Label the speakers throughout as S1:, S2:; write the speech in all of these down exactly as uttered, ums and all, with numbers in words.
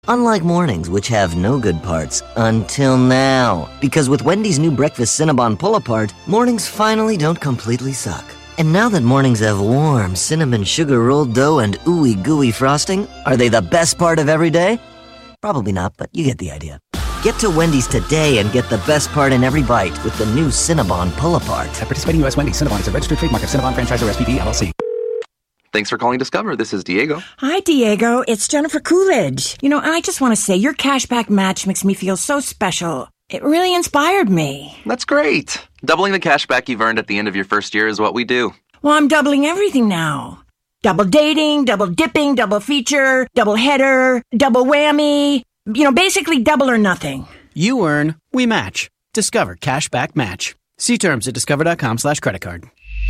S1: Unlike mornings, which have no good parts, until now. Because with Wendy's new breakfast Cinnabon Pull-Apart, mornings finally don't completely suck. And now that mornings have warm cinnamon sugar rolled dough and ooey gooey frosting, are they the best part of every day? Probably not, but you get the idea. Get to Wendy's today and get the best part in every bite with the new Cinnabon Pull-Apart.
S2: At participating U S Wendy's, Cinnabon is a registered trademark of Cinnabon Franchisor S P D L L C.
S3: Thanks for calling Discover. This is Diego.
S4: Hi, Diego. It's Jennifer Coolidge. You know, I just want to say your cashback match makes me feel so special. It really inspired me.
S3: That's great. Doubling the cashback you've earned at the end of your first year is what we do.
S4: Well, I'm doubling everything now. Double dating, double dipping, double feature, double header, double whammy. You know, basically double or nothing.
S5: You earn, we match. Discover Cashback Match. See terms at discover.com slash credit card.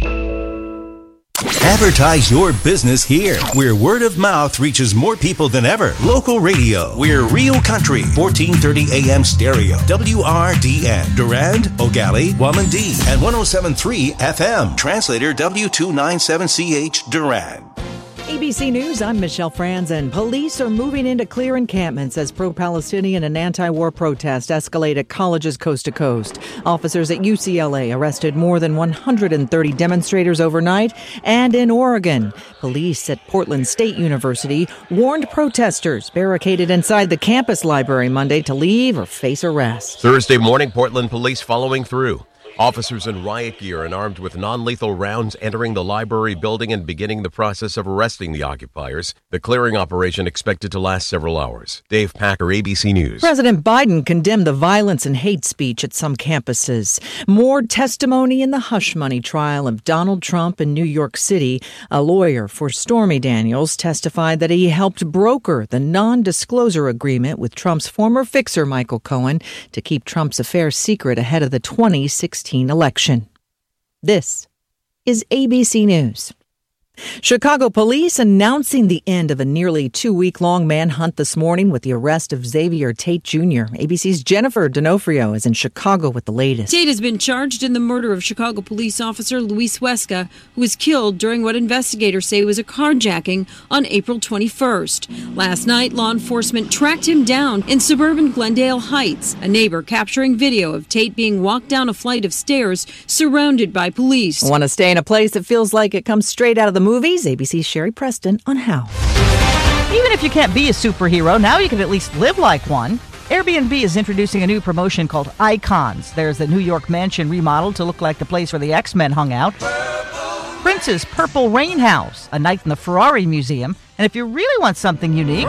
S6: Advertise your business here, where word of mouth reaches more people than ever. Local radio. We're Real Country, fourteen thirty A M stereo. W R D N. Durand, Ogali, Wamandee, and one oh seven point three F M. Translator W two ninety-seven C H, Durand.
S7: A B C News, I'm Michelle Franz, and police are moving into clear encampments as pro-Palestinian and anti-war protests escalate at colleges coast to coast. Officers at U C L A arrested more than one hundred thirty demonstrators overnight, and in Oregon, police at Portland State University warned protesters barricaded inside the campus library Monday to leave or face arrest.
S8: Thursday morning, Portland police following through. Officers in riot gear and armed with non-lethal rounds entering the library building and beginning the process of arresting the occupiers. The clearing operation expected to last several hours. Dave Packer, A B C News.
S7: President Biden condemned the violence and hate speech at some campuses. More testimony in the hush money trial of Donald Trump in New York City. A lawyer for Stormy Daniels testified that he helped broker the non-disclosure agreement with Trump's former fixer, Michael Cohen, to keep Trump's affairs secret ahead of the twenty sixteen election. This is A B C News. Chicago police announcing the end of a nearly two-week-long manhunt this morning with the arrest of Xavier Tate Junior A B C's Jennifer D'Onofrio is in Chicago with the latest.
S9: Tate has been charged in the murder of Chicago police officer Luis Huesca, who was killed during what investigators say was a carjacking on April twenty-first. Last night, law enforcement tracked him down in suburban Glendale Heights, a neighbor capturing video of Tate being walked down a flight of stairs surrounded by police.
S7: Want to stay in a place that feels like it comes straight out of the movies? A B C's Sherry Preston on how.
S10: Even if you can't be a superhero, now you can at least live like one. Airbnb is introducing a new promotion called Icons. There's the New York mansion remodeled to look like the place where the X-Men hung out. Prince's Purple Rain House, a night in the Ferrari Museum. And if you really want something unique,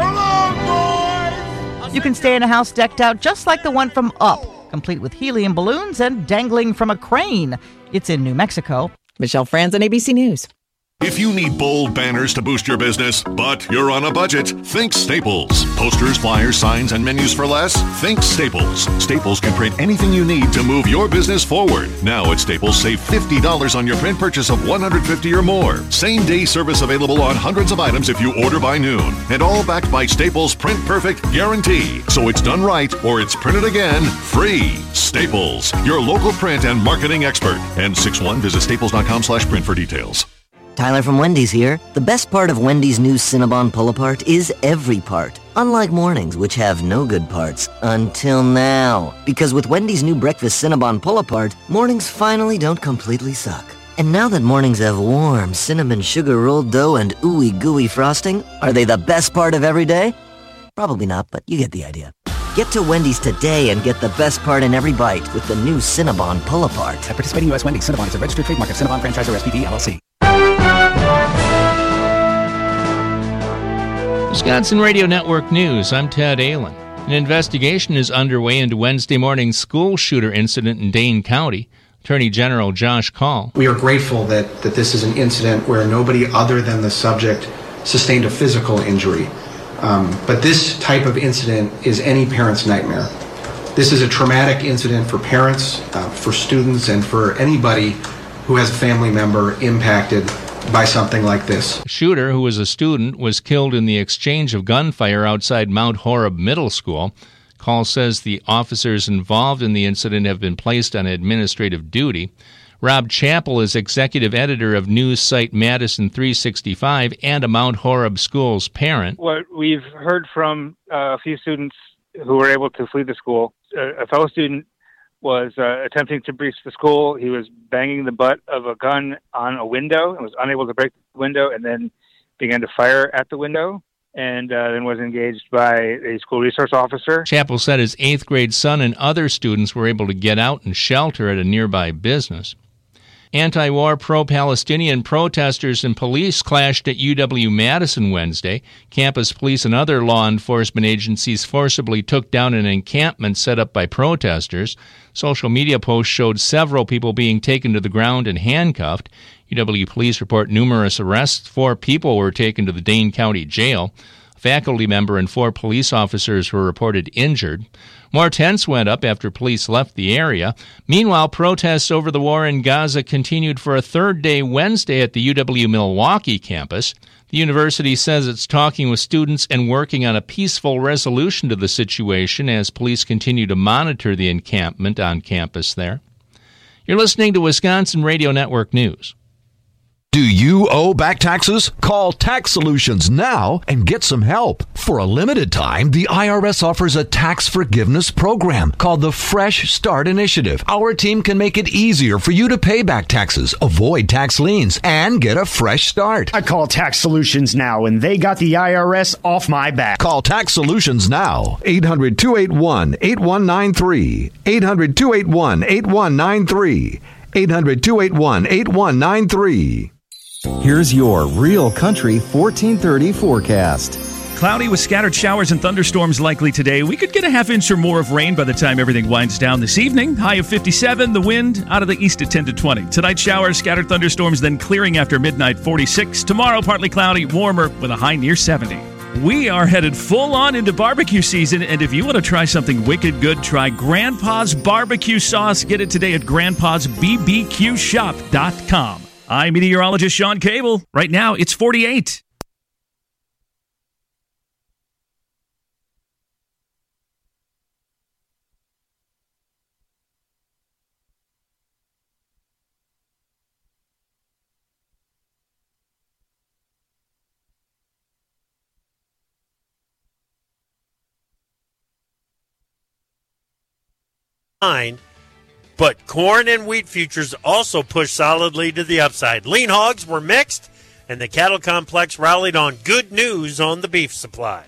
S10: you can stay in a house decked out just like the one from Up, complete with helium balloons and dangling from a crane. It's in New Mexico.
S7: Michelle Franz on A B C News.
S11: If you need bold banners to boost your business, but you're on a budget, think Staples. Posters, flyers, signs, and menus for less? Think Staples. Staples can print anything you need to move your business forward. Now at Staples, save fifty dollars on your print purchase of one hundred fifty dollars or more. Same-day service available on hundreds of items if you order by noon. And all backed by Staples' Print Perfect guarantee. So it's done right or it's printed again free. Staples, your local print and marketing expert. N sixty-one, visit staples.com slash print for details.
S1: Tyler from Wendy's here. The best part of Wendy's new Cinnabon Pull-Apart is every part. Unlike mornings, which have no good parts, until now. Because with Wendy's new breakfast Cinnabon Pull-Apart, mornings finally don't completely suck. And now that mornings have warm cinnamon sugar rolled dough and ooey gooey frosting, are they the best part of every day? Probably not, but you get the idea. Get to Wendy's today and get the best part in every bite with the new Cinnabon Pull-Apart.
S2: At participating U S Wendy's, Cinnabon is a registered trademark of Cinnabon Franchisor S P D L L C.
S12: Wisconsin Radio Network News, I'm Ted Allen. An investigation is underway into Wednesday morning's school shooter incident in Dane County. Attorney General Josh Kaul.
S13: We are grateful that, that this is an incident where nobody other than the subject sustained a physical injury. Um, but this type of incident is any parent's nightmare. This is a traumatic incident for parents, uh, for students, and for anybody who has a family member impacted by something like this.
S12: The shooter, who was a student, was killed in the exchange of gunfire outside Mount Horeb Middle School. Kaul says the officers involved in the incident have been placed on administrative duty. Rob Chappell is executive editor of news site Madison three sixty-five and a Mount Horeb Schools parent.
S14: What we've heard from uh, a few students who were able to flee the school, a, a fellow student was uh, attempting to breach the school. He was banging the butt of a gun on a window and was unable to break the window, and then began to fire at the window, and uh, then was engaged by a school resource officer.
S12: Chappell said his eighth grade son and other students were able to get out and shelter at a nearby business. Anti-war pro-Palestinian protesters and police clashed at U W-Madison Wednesday. Campus police and other law enforcement agencies forcibly took down an encampment set up by protesters. Social media posts showed several people being taken to the ground and handcuffed. U W police report numerous arrests. Four people were taken to the Dane County Jail. A faculty member and four police officers were reported injured. More tents went up after police left the area. Meanwhile, protests over the war in Gaza continued for a third day Wednesday at the U W-Milwaukee campus. The university says it's talking with students and working on a peaceful resolution to the situation as police continue to monitor the encampment on campus there. You're listening to Wisconsin Radio Network News.
S15: Do you owe back taxes? Call Tax Solutions now and get some help. For a limited time, the I R S offers a tax forgiveness program called the Fresh Start Initiative. Our team can make it easier for you to pay back taxes, avoid tax liens, and get a fresh start.
S16: I call Tax Solutions now, and they got the I R S off my back.
S15: Call Tax Solutions now. eight hundred, two eight one, eight one nine three. eight hundred, two eight one, eight one nine three. eight hundred, two eight one, eight one nine three.
S17: Here's your Real Country fourteen thirty forecast.
S18: Cloudy with scattered showers and thunderstorms likely today. We could get a half inch or more of rain by the time everything winds down this evening. High of fifty-seven, the wind out of the east at ten to twenty. Tonight, showers, scattered thunderstorms, then clearing after midnight, forty-six. Tomorrow, partly cloudy, warmer with a high near seventy. We are headed full on into barbecue season, and if you want to try something wicked good, try Grandpa's Barbecue Sauce. Get it today at grandpas b b q shop dot com. I'm meteorologist Sean Cable. Right now, it's forty-eight.
S19: But corn and wheat futures also pushed solidly to the upside. Lean hogs were mixed, and the cattle complex rallied on good news on the beef supply.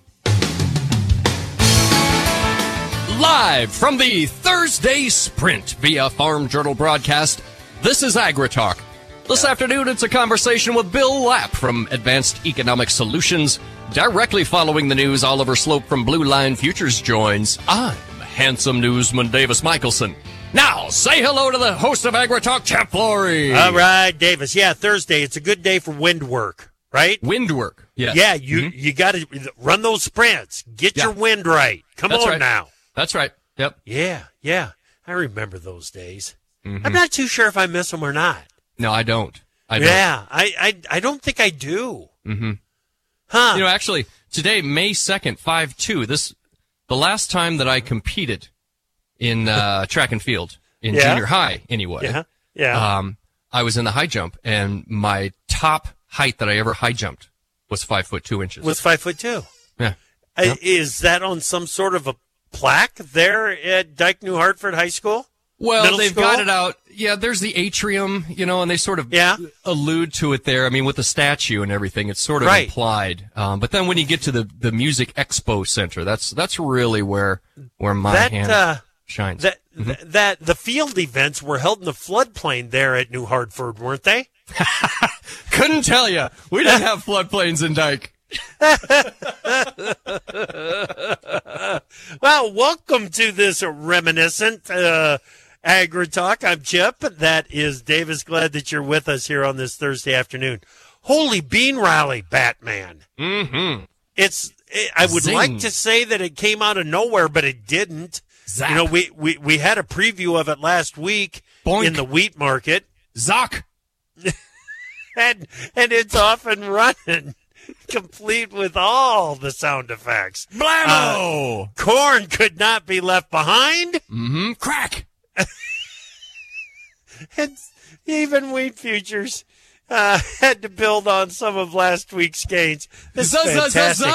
S20: Live from the Thursday Sprint via Farm Journal broadcast, this is AgriTalk. This afternoon, it's a conversation with Bill Lapp from Advanced Economic Solutions. Directly following the news, Oliver Slope from Blue Line Futures joins. I'm handsome newsman Davis Michelson. Now, say hello to the host of AgriTalk, Chap Flory.
S19: All right, Davis. Yeah, Thursday. It's a good day for wind work, right?
S20: Wind work, yes.
S19: Yeah, you
S20: mm-hmm.
S19: you got to run those sprints. Get yeah. your wind right. Come
S20: That's
S19: on
S20: right.
S19: now.
S20: That's right. Yep.
S19: Yeah, yeah. I remember those days.
S20: Mm-hmm.
S19: I'm not too sure if I miss them or not.
S20: No, I don't. I don't.
S19: Yeah, I, I, I don't think I do.
S20: Mm-hmm.
S19: Huh.
S20: You know, actually, today, May second, five two, this, the last time that I competed in uh, track and field, in
S19: yeah.
S20: junior high anyway,
S19: yeah. Yeah.
S20: Um, I was in the high jump, and my top height that I ever high jumped was five foot two inches.
S19: Was five foot two.
S20: Yeah.
S19: Uh,
S20: yep.
S19: Is that on some sort of a plaque there at Dyke New Hartford High School?
S20: Well,
S19: Middle
S20: they've
S19: school?
S20: got it out. Yeah, there's the atrium, you know, and they sort of
S19: yeah.
S20: allude to it there. I mean, with the statue and everything, it's sort of
S19: right.
S20: implied. Um, but then when you get to the, the Music Expo Center, that's that's really where where my
S19: that,
S20: hand
S19: uh,
S20: shines.
S19: That,
S20: mm-hmm.
S19: th- that the field events were held in the floodplain there at New Hartford, weren't they?
S20: Couldn't tell you. We didn't have floodplains in Dyke.
S19: Well, welcome to this reminiscent uh, AgriTalk. I'm Chip. That is Davis. Glad that you're with us here on this Thursday afternoon. Holy Bean Rally, Batman.
S20: Mm-hmm.
S19: It's. It, I would
S20: Zing.
S19: like to say that it came out of nowhere, but it didn't.
S20: Zap.
S19: You know, we, we, we had a preview of it last week
S20: Boink.
S19: in the wheat market.
S20: Zock.
S19: and and it's off and running. Complete with all the sound effects.
S20: Blammo!
S19: Uh, corn could not be left behind.
S20: Mm-hmm. Crack.
S19: And even wheat futures uh, had to build on some of last week's gains. This is fantastic.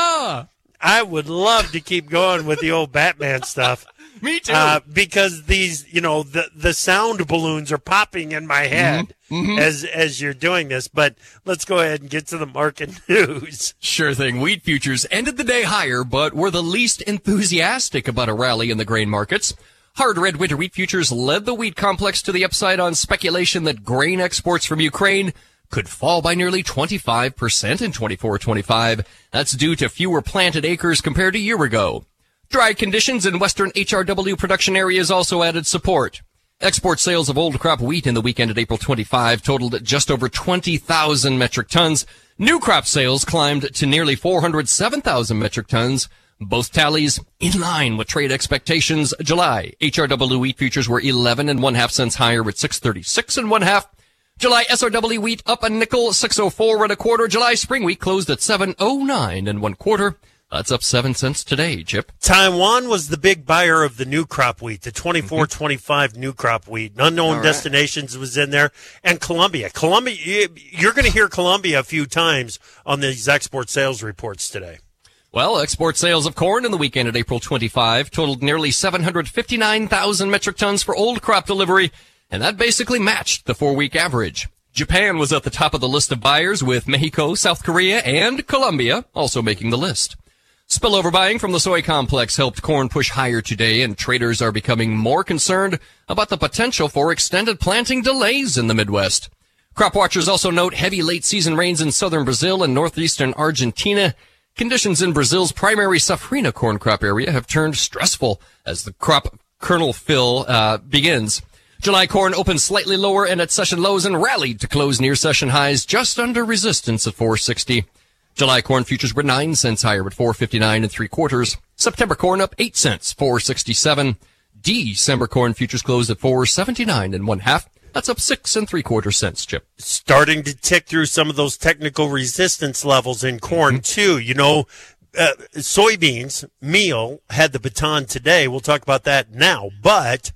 S19: I would love to keep going with the old Batman stuff.
S20: Me too.
S19: Uh, because these, you know, the, the sound balloons are popping in my head
S20: mm-hmm. Mm-hmm.
S19: as as you're doing this. But let's go ahead and get to the market news.
S20: Sure thing. Wheat futures ended the day higher, but were the least enthusiastic about a rally in the grain markets. Hard red winter wheat futures led the wheat complex to the upside on speculation that grain exports from Ukraine could fall by nearly twenty-five percent in twenty-four twenty-five. That's due to fewer planted acres compared to a year ago. Dry conditions in western H R W production areas also added support. Export sales of old crop wheat in the week ended April twenty-fifth totaled just over twenty thousand metric tons. New crop sales climbed to nearly four hundred seven thousand metric tons. Both tallies in line with trade expectations. July H R W wheat futures were eleven and one half cents higher at six thirty-six and one half. July S R W wheat up a nickel, six oh four and a quarter. July spring wheat closed at seven oh nine and one quarter. That's up seven cents today, Chip.
S19: Taiwan was the big buyer of the new crop wheat, the twenty-four twenty-five new crop wheat. Unknown right. Destinations was in there. And Colombia. Colombia, you're going to hear Colombia a few times on these export sales reports today.
S20: Well, export sales of corn in the weekend at April twenty-fifth totaled nearly seven hundred fifty-nine thousand metric tons for old crop delivery, and that basically matched the four-week average. Japan was at the top of the list of buyers, with Mexico, South Korea, and Colombia also making the list. Spillover buying from the soy complex helped corn push higher today, and traders are becoming more concerned about the potential for extended planting delays in the Midwest. Crop watchers also note heavy late-season rains in southern Brazil and northeastern Argentina. Conditions in Brazil's primary safrinha corn crop area have turned stressful as the crop kernel fill uh, begins. July corn opened slightly lower and at session lows and rallied to close near session highs just under resistance at four sixty. July corn futures were nine cents higher at four fifty-nine and three quarters. September corn up eight cents, four sixty-seven. December corn futures closed at four seventy-nine and one half. That's up six and three quarter cents, Chip.
S19: Starting to tick through some of those technical resistance levels in corn, mm-hmm. too. You know, uh, soybeans, meal, had the baton today. We'll talk about that now. But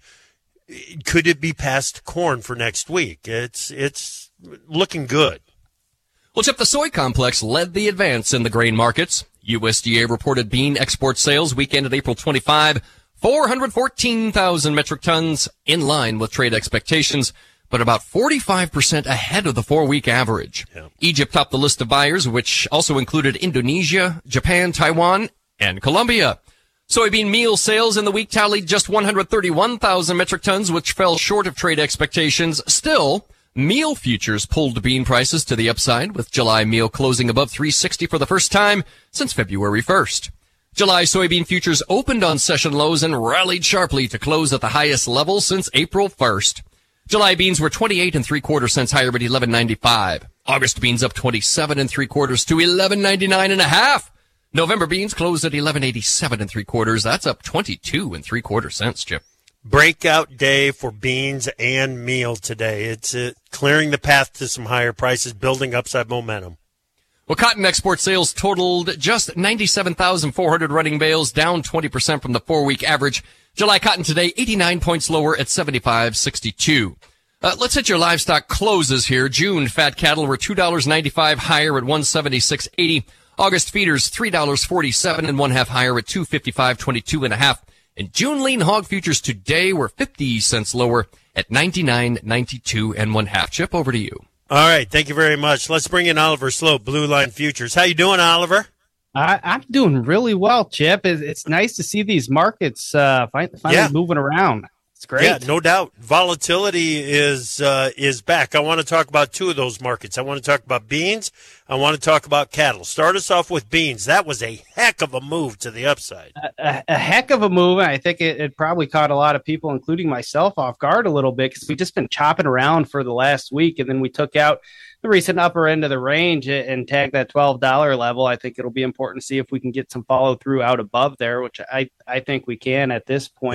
S19: could it be past corn for next week? It's it's looking good.
S20: Well, Chip, the soy complex led the advance in the grain markets. U S D A reported bean export sales weekend at April twenty-fifth, four hundred fourteen thousand metric tons, in line with trade expectations, but about forty-five percent ahead of the four-week average. Yeah. Egypt topped the list of buyers, which also included Indonesia, Japan, Taiwan, and Colombia. Soybean meal sales in the week tallied just one hundred thirty-one thousand metric tons, which fell short of trade expectations. Still, meal futures pulled bean prices to the upside, with July meal closing above three sixty for the first time since February first. July soybean futures opened on session lows and rallied sharply to close at the highest level since April first. July beans were twenty-eight and three quarter cents higher at eleven ninety-five. August beans up twenty-seven and three quarters to eleven ninety-nine and a half. November beans closed at eleven eighty-seven and three quarters. That's up twenty-two and three quarter cents, Chip.
S19: Breakout day for beans and meal today. It's uh, clearing the path to some higher prices, building upside momentum.
S20: Well, cotton export sales totaled just ninety-seven thousand four hundred running bales, down twenty percent from the four-week average. July cotton today, eighty-nine points lower at seventy-five sixty-two. Uh, let's hit your livestock closes here. June fat cattle were two dollars and ninety-five cents higher at one seventy-six eighty. August feeders, three dollars and forty-seven cents and one half higher at two fifty-five twenty-two and a half. And June lean hog futures today were fifty cents lower at ninety-nine ninety-two and one half. Chip, over to you.
S19: All right, thank you very much. Let's bring in Oliver Slope, Blue Line Futures. How you doing, Oliver?
S2: I, I'm doing really well, Chip. It's, it's nice to see these markets uh, finally
S19: yeah.
S2: moving around. It's great.
S19: Yeah, no doubt. Volatility is uh, is back. I want to talk about two of those markets. I want to talk about beans. I want to talk about cattle. Start us off with beans. That was a heck of a move to the upside.
S2: A, a, a heck of a move. I think it, it probably caught a lot of people, including myself, off guard a little bit because we've just been chopping around for the last week, and then we took out the recent upper end of the range and tag that twelve dollars level. I think it'll be important to see if we can get some follow through out above there, which I, I think we can at this point. Yeah.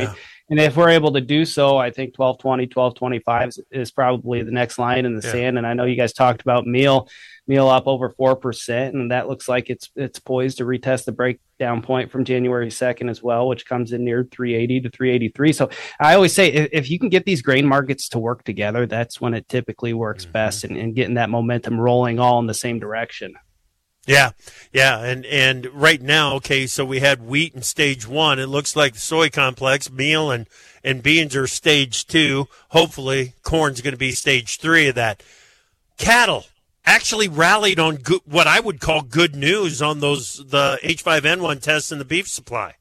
S2: And if we're able to do so, I think twelve twenty, twelve twenty-five is, is probably the next line in the yeah. sand. And I know you guys talked about meal, meal up over four percent, and that looks like it's it's poised to retest the breakdown point from January second as well, which comes in near three eighty to three eighty-three. So I always say if, if you can get these grain markets to work together, that's when it typically works mm-hmm. best, and, and getting that momentum rolling all in the same direction.
S19: Yeah, yeah, and and right now, okay, so we had wheat in stage one. It looks like the soy complex, meal, and, and beans are stage two. Hopefully, corn's going to be stage three of that. Cattle actually rallied on good, what I would call good news on those the H five N one tests in the beef supply.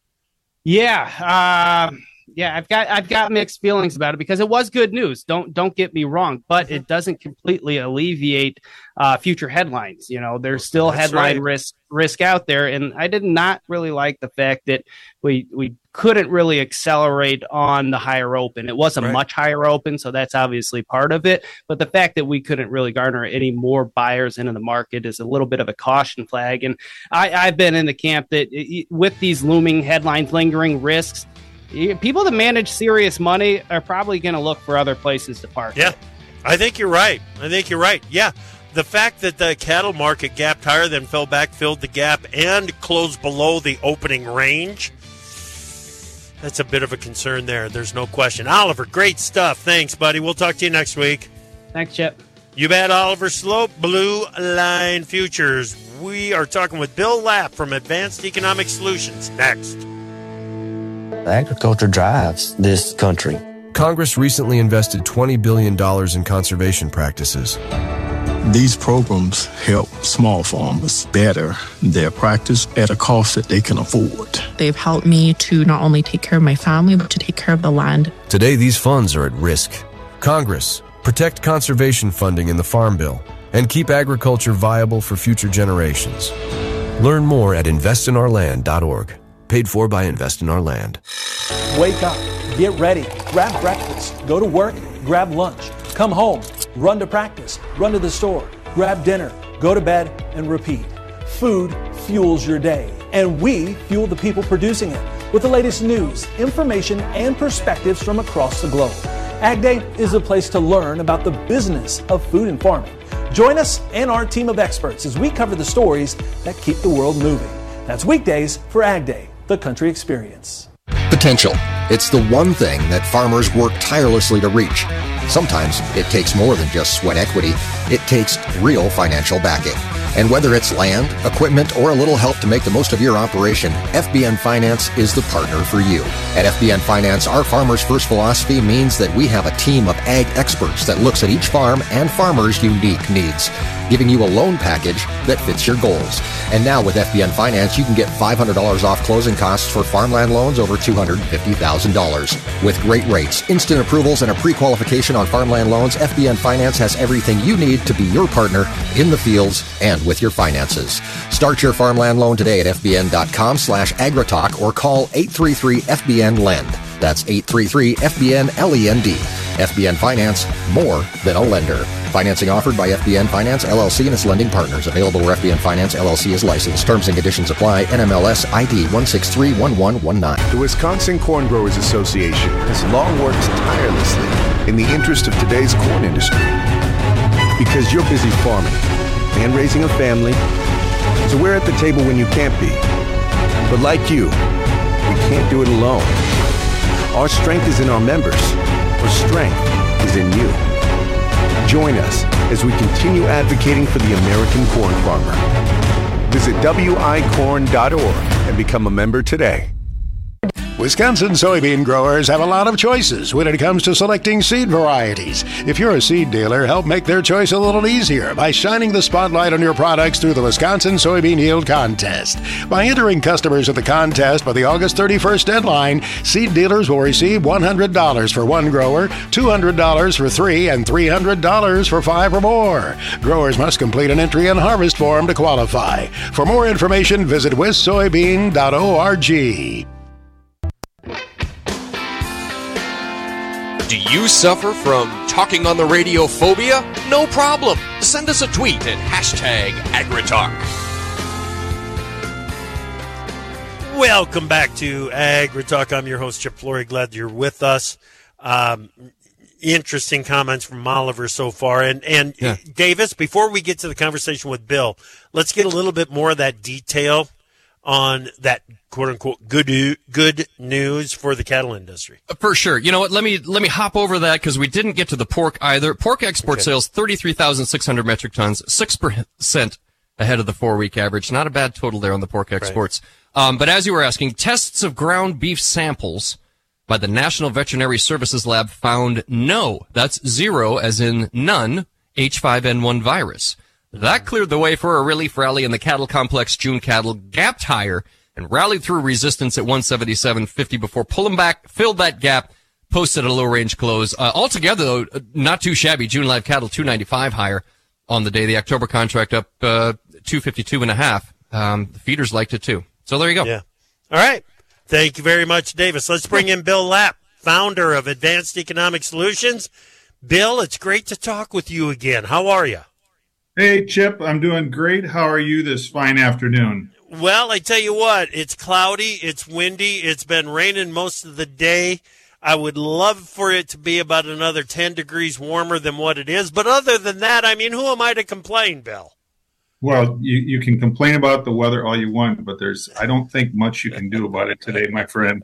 S2: Yeah, um, yeah, I've got I've got mixed feelings about it because it was good news. Don't don't get me wrong, but it doesn't completely alleviate uh, future headlines. You know, there's still That's headline right. risk risk out there, and I did not really like the fact that we we couldn't really accelerate on the higher open. It was a right. much higher open, so that's obviously part of it. But the fact that we couldn't really garner any more buyers into the market is a little bit of a caution flag. And I, I've been in the camp that it, with these looming headlines, lingering risks, people that manage serious money are probably going to look for other places to park.
S19: Yeah, I think you're right. I think you're right. Yeah, the fact that the cattle market gapped higher, then fell back, filled the gap, and closed below the opening range, that's a bit of a concern there. There's no question. Oliver, great stuff. Thanks, buddy. We'll talk to you next week.
S2: Thanks, Chip.
S19: You bet, Oliver Slope, Blue Line Futures. We are talking with Bill Lapp from Advanced Economic Solutions next.
S21: Agriculture drives this country.
S22: Congress recently invested twenty billion dollars in conservation practices.
S23: These programs help small farmers better their practice at a cost that they can afford.
S24: They've helped me to not only take care of my family, but to take care of the land.
S22: Today, these funds are at risk. Congress, protect conservation funding in the Farm Bill and keep agriculture viable for future generations. Learn more at invest in our land dot org. Paid for by Invest in Our Land.
S25: Wake up, get ready, grab breakfast, go to work, grab lunch, come home, run to practice, run to the store, grab dinner, go to bed, and repeat. Food fuels your day, and we fuel the people producing it with the latest news, information, and perspectives from across the globe. Ag Day is a place to learn about the business of food and farming. Join us and our team of experts as we cover the stories that keep the world moving. That's weekdays for Ag Day, the country experience.
S26: Potential. It's the one thing that farmers work tirelessly to reach. Sometimes it takes more than just sweat equity. It takes real financial backing. And whether it's land, equipment, or a little help to make the most of your operation, F B N Finance is the partner for you. At F B N Finance, our Farmers First philosophy means that we have a team of ag experts that looks at each farm and farmer's unique needs, giving you a loan package that fits your goals. And now with F B N Finance, you can get five hundred dollars off closing costs for farmland loans over two hundred fifty thousand dollars. With great rates, instant approvals, and a pre-qualification on farmland loans, F B N Finance has everything you need to be your partner in the fields and with your finances. Start your farmland loan today at F B N dot com slash agritalk or call eight three three F B N lend. That's eight three three F B N L E N D. F B N Finance, more than a lender. Financing offered by F B N Finance, L L C and its lending partners. Available where F B N Finance, L L C is licensed. Terms and conditions apply. N M L S I D one six three one one one nine.
S27: The Wisconsin Corn Growers Association has long worked tirelessly in the interest of today's corn industry. Because you're busy farming and raising a family, so we're at the table when you can't be. But like you, we can't do it alone. Our strength is in our members. Our strength is in you. Join us as we continue advocating for the American corn farmer. Visit W I corn dot org and become a member today.
S28: Wisconsin soybean growers have a lot of choices when it comes to selecting seed varieties. If you're a seed dealer, help make their choice a little easier by shining the spotlight on your products through the Wisconsin Soybean Yield Contest. By entering customers at the contest by the August thirty-first deadline, seed dealers will receive one hundred dollars for one grower, two hundred dollars for three, and three hundred dollars for five or more. Growers must complete an entry and harvest form to qualify. For more information, visit wis soybean dot org.
S20: Do you suffer from talking on the radio phobia? No problem. Send us a tweet at hashtag AgriTalk.
S19: Welcome back to Agri-Talk. I'm your host, Chip Flory. Glad you're with us. Um, interesting comments from Oliver so far. And, and yeah. Davis, before we get to the conversation with Bill, let's get a little bit more of that detail on that quote-unquote good good news for the cattle industry.
S20: For sure. You know what? Let me let me hop over that because we didn't get to the pork either. Pork export okay. sales, thirty-three thousand six hundred metric tons, six percent ahead of the four-week average. Not a bad total there on the pork exports. Right. Um, but as you were asking, tests of ground beef samples by the National Veterinary Services Lab found no, that's zero, as in none, H five N one virus. That cleared the way for a relief rally, and the cattle complex June cattle gapped higher and rallied through resistance at one seventy-seven fifty before pulling back, filled that gap, posted a low-range close. Uh, altogether, though, not too shabby. June live cattle two ninety-five higher on the day. The October contract up uh, two fifty-two and a half. Um, the feeders liked it, too. So there you go.
S19: Yeah. All right. Thank you very much, Davis. Let's bring in Bill Lapp, founder of Advanced Economic Solutions. Bill, it's great to talk with you again. How are you?
S3: Hey, Chip. I'm doing great. How are you this fine afternoon?
S19: Well, I tell you what, it's cloudy, it's windy, it's been raining most of the day. I would love for it to be about another ten degrees warmer than what it is. But other than that, I mean, who am I to complain, Bill?
S3: Well, you, you can complain about the weather all you want, but there's I don't think much you can do about it today, my friend.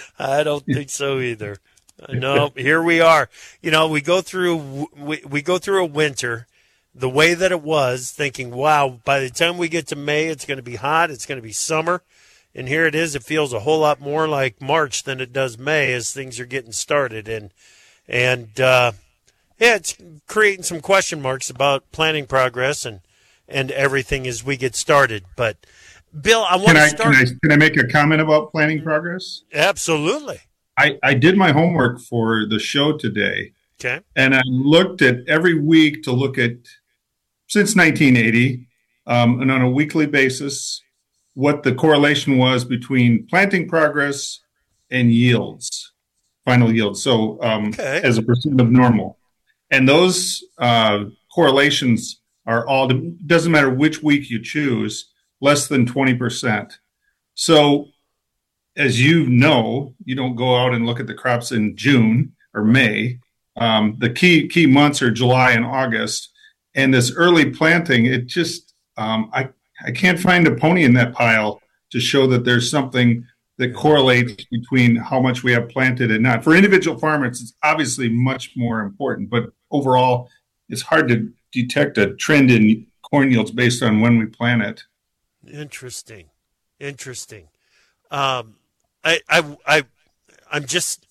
S19: I don't think so either. No, here we are. You know, we go through we, we go through a winter the way that it was, thinking, wow, by the time we get to May, it's going to be hot, it's going to be summer. And here it is. It feels a whole lot more like March than it does May as things are getting started. And, and uh, yeah, it's creating some question marks about planning progress and, and everything as we get started. But, Bill, I want
S3: can
S19: to
S3: I,
S19: start.
S3: Can I, can I make a comment about planning progress?
S19: Absolutely.
S3: I, I did my homework for the show today.
S19: Okay.
S3: And I looked at every week to look at, since nineteen eighty, um, and on a weekly basis, what the correlation was between planting progress and yields, final yields. So um, okay. as a percent of normal. And those uh, correlations are all, doesn't matter which week you choose, less than twenty percent. So as you know, you don't go out and look at the crops in June or May. Um, the key key months are July and August. And this early planting, it just, um, I, I can't find a pony in that pile to show that there's something that correlates between how much we have planted and not. For individual farmers, it's obviously much more important, but overall, it's hard to detect a trend in corn yields based on when we plant it.
S19: Interesting. Interesting. Um, I, I, I, I'm just,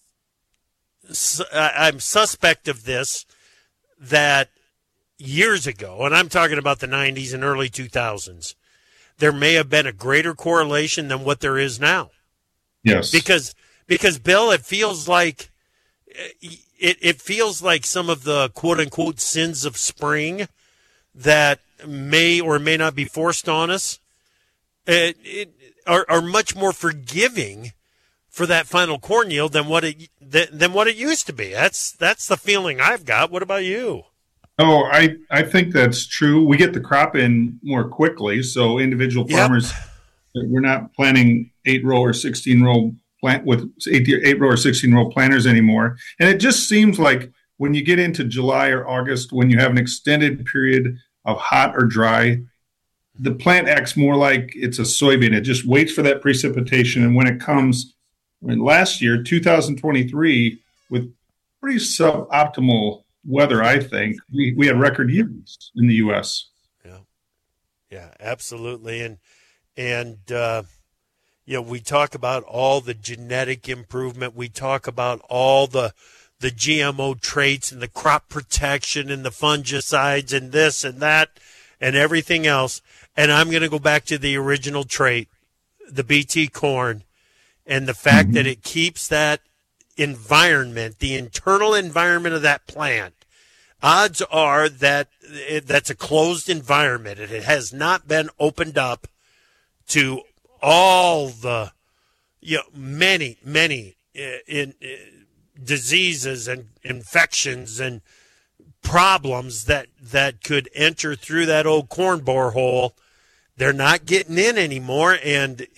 S19: I'm suspect of this, that years ago, and I'm talking about the nineties and early two thousands, there may have been a greater correlation than what there is now.
S3: Yes.
S19: Because, because Bill, it feels like, it, it feels like some of the quote-unquote sins of spring that may or may not be forced on us it, it, are, are much more forgiving for that final corn yield than what it than what it used to be. That's that's the feeling I've got. What about you?
S3: Oh, I, I think that's true. We get the crop in more quickly, so individual farmers, yep. we're not planting eight row or sixteen row plant with eight, eight row or sixteen row planters anymore. And it just seems like when you get into July or August, when you have an extended period of hot or dry, the plant acts more like it's a soybean. It just waits for that precipitation, and when it comes, I mean, last year, two thousand twenty-three, with pretty suboptimal weather, I think, we, we had record yields in the U S.
S19: Yeah, yeah, absolutely. And, and uh, you know, we talk about all the genetic improvement. We talk about all the the G M O traits and the crop protection and the fungicides and this and that and everything else. And I'm going to go back to the original trait, the B T corn, and the fact mm-hmm. that it keeps that environment, the internal environment of that plant. Odds are that it, that's a closed environment. It, it has not been opened up to all the, you know, many, many in, in, diseases and infections and problems that, that could enter through that old corn borehole. They're not getting in anymore, and it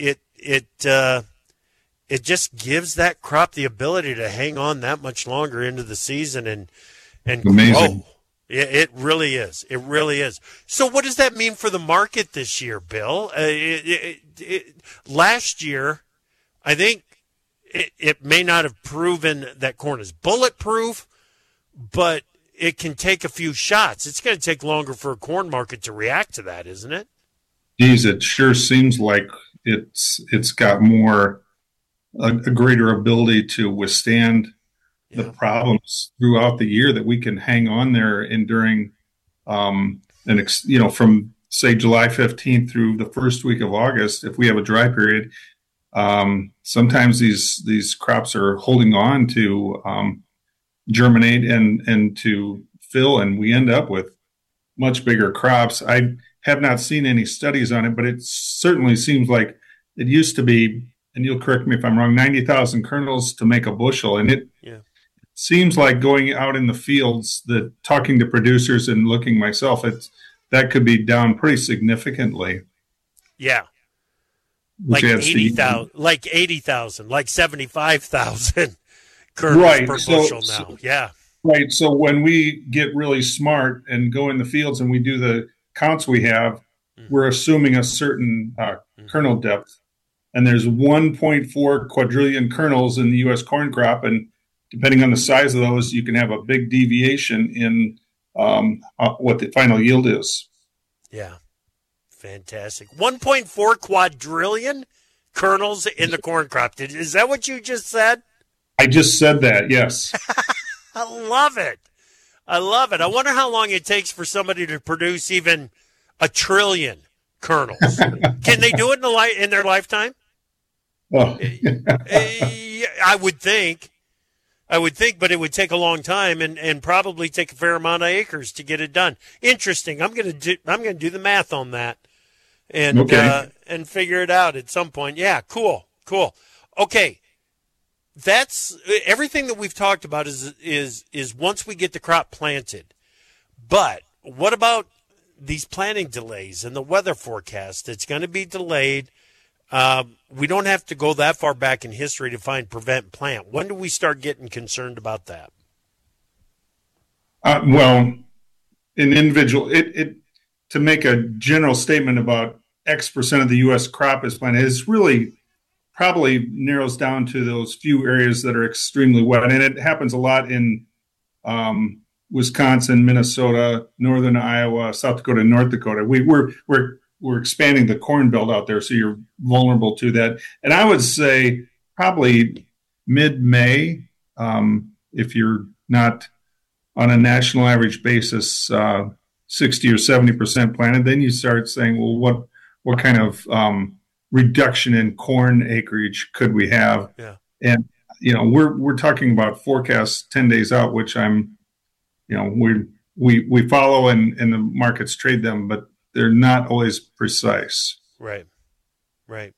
S19: it uh, it just gives that crop the ability to hang on that much longer into the season and and
S3: Amazing.
S19: grow. It, it really is. It really is. So, what does that mean for the market this year, Bill? Uh, it, it, it, last year, I think it, it may not have proven that corn is bulletproof, but it can take a few shots. It's going to take longer for a corn market to react to that, isn't it?
S3: Geez, it sure seems like it's it's got more a, a greater ability to withstand yeah. the problems throughout the year, that we can hang on there and during um an ex, you know from say July fifteenth through the first week of August. If we have a dry period, um sometimes these these crops are holding on to um germinate and and to fill, and we end up with much bigger crops. I have not seen any studies on it, but it certainly seems like it used to be, and you'll correct me if I'm wrong, ninety thousand kernels to make a bushel. And it
S19: yeah.
S3: seems like going out in the fields, that talking to producers and looking myself, it's that could be down pretty significantly.
S19: Yeah. Like eighty thousand, like eighty thousand, like seventy-five thousand kernels
S3: right.
S19: per
S3: so,
S19: bushel now.
S3: So,
S19: yeah.
S3: Right. So when we get really smart and go in the fields and we do the counts we have, mm. we're assuming a certain uh, mm. kernel depth. And there's one point four quadrillion kernels in the U S corn crop. And depending on the size of those, you can have a big deviation in um, uh, what the final yield is.
S19: Yeah. Fantastic. one point four quadrillion kernels in the corn crop. Did, is that what you just said?
S3: I just said that, yes.
S19: I love it. I love it. I wonder how long it takes for somebody to produce even a trillion kernels. Can they do it in, a li- in their lifetime?
S3: Oh.
S19: I would think. I would think, but it would take a long time and, and probably take a fair amount of acres to get it done. Interesting. I'm gonna do. I'm gonna do the math on that, and
S3: okay.
S19: uh, and figure it out at some point. Yeah. Cool. Cool. Okay. That's everything that we've talked about. Is is is once we get the crop planted, but what about these planting delays and the weather forecast? It's going to be delayed. Um, we don't have to go that far back in history to find prevent plant. When do we start getting concerned about that?
S3: Uh, well, an individual, it, it to make a general statement about X percent of the U S crop is planted, it's really probably narrows down to those few areas that are extremely wet. And it happens a lot in um, Wisconsin, Minnesota, northern Iowa, South Dakota, North Dakota. We, we're, we're, we're expanding the corn belt out there, so you're vulnerable to that. And I would say probably mid-May, um, if you're not on a national average basis, uh, sixty or seventy percent planted, then you start saying, well, what, what kind of um, reduction in corn acreage could we have?
S19: Yeah.
S3: And, you know, we're, we're talking about forecasts ten days out, which I'm, you know, we, we, we follow and, and the markets trade them, but they're not always precise.
S19: Right. Right.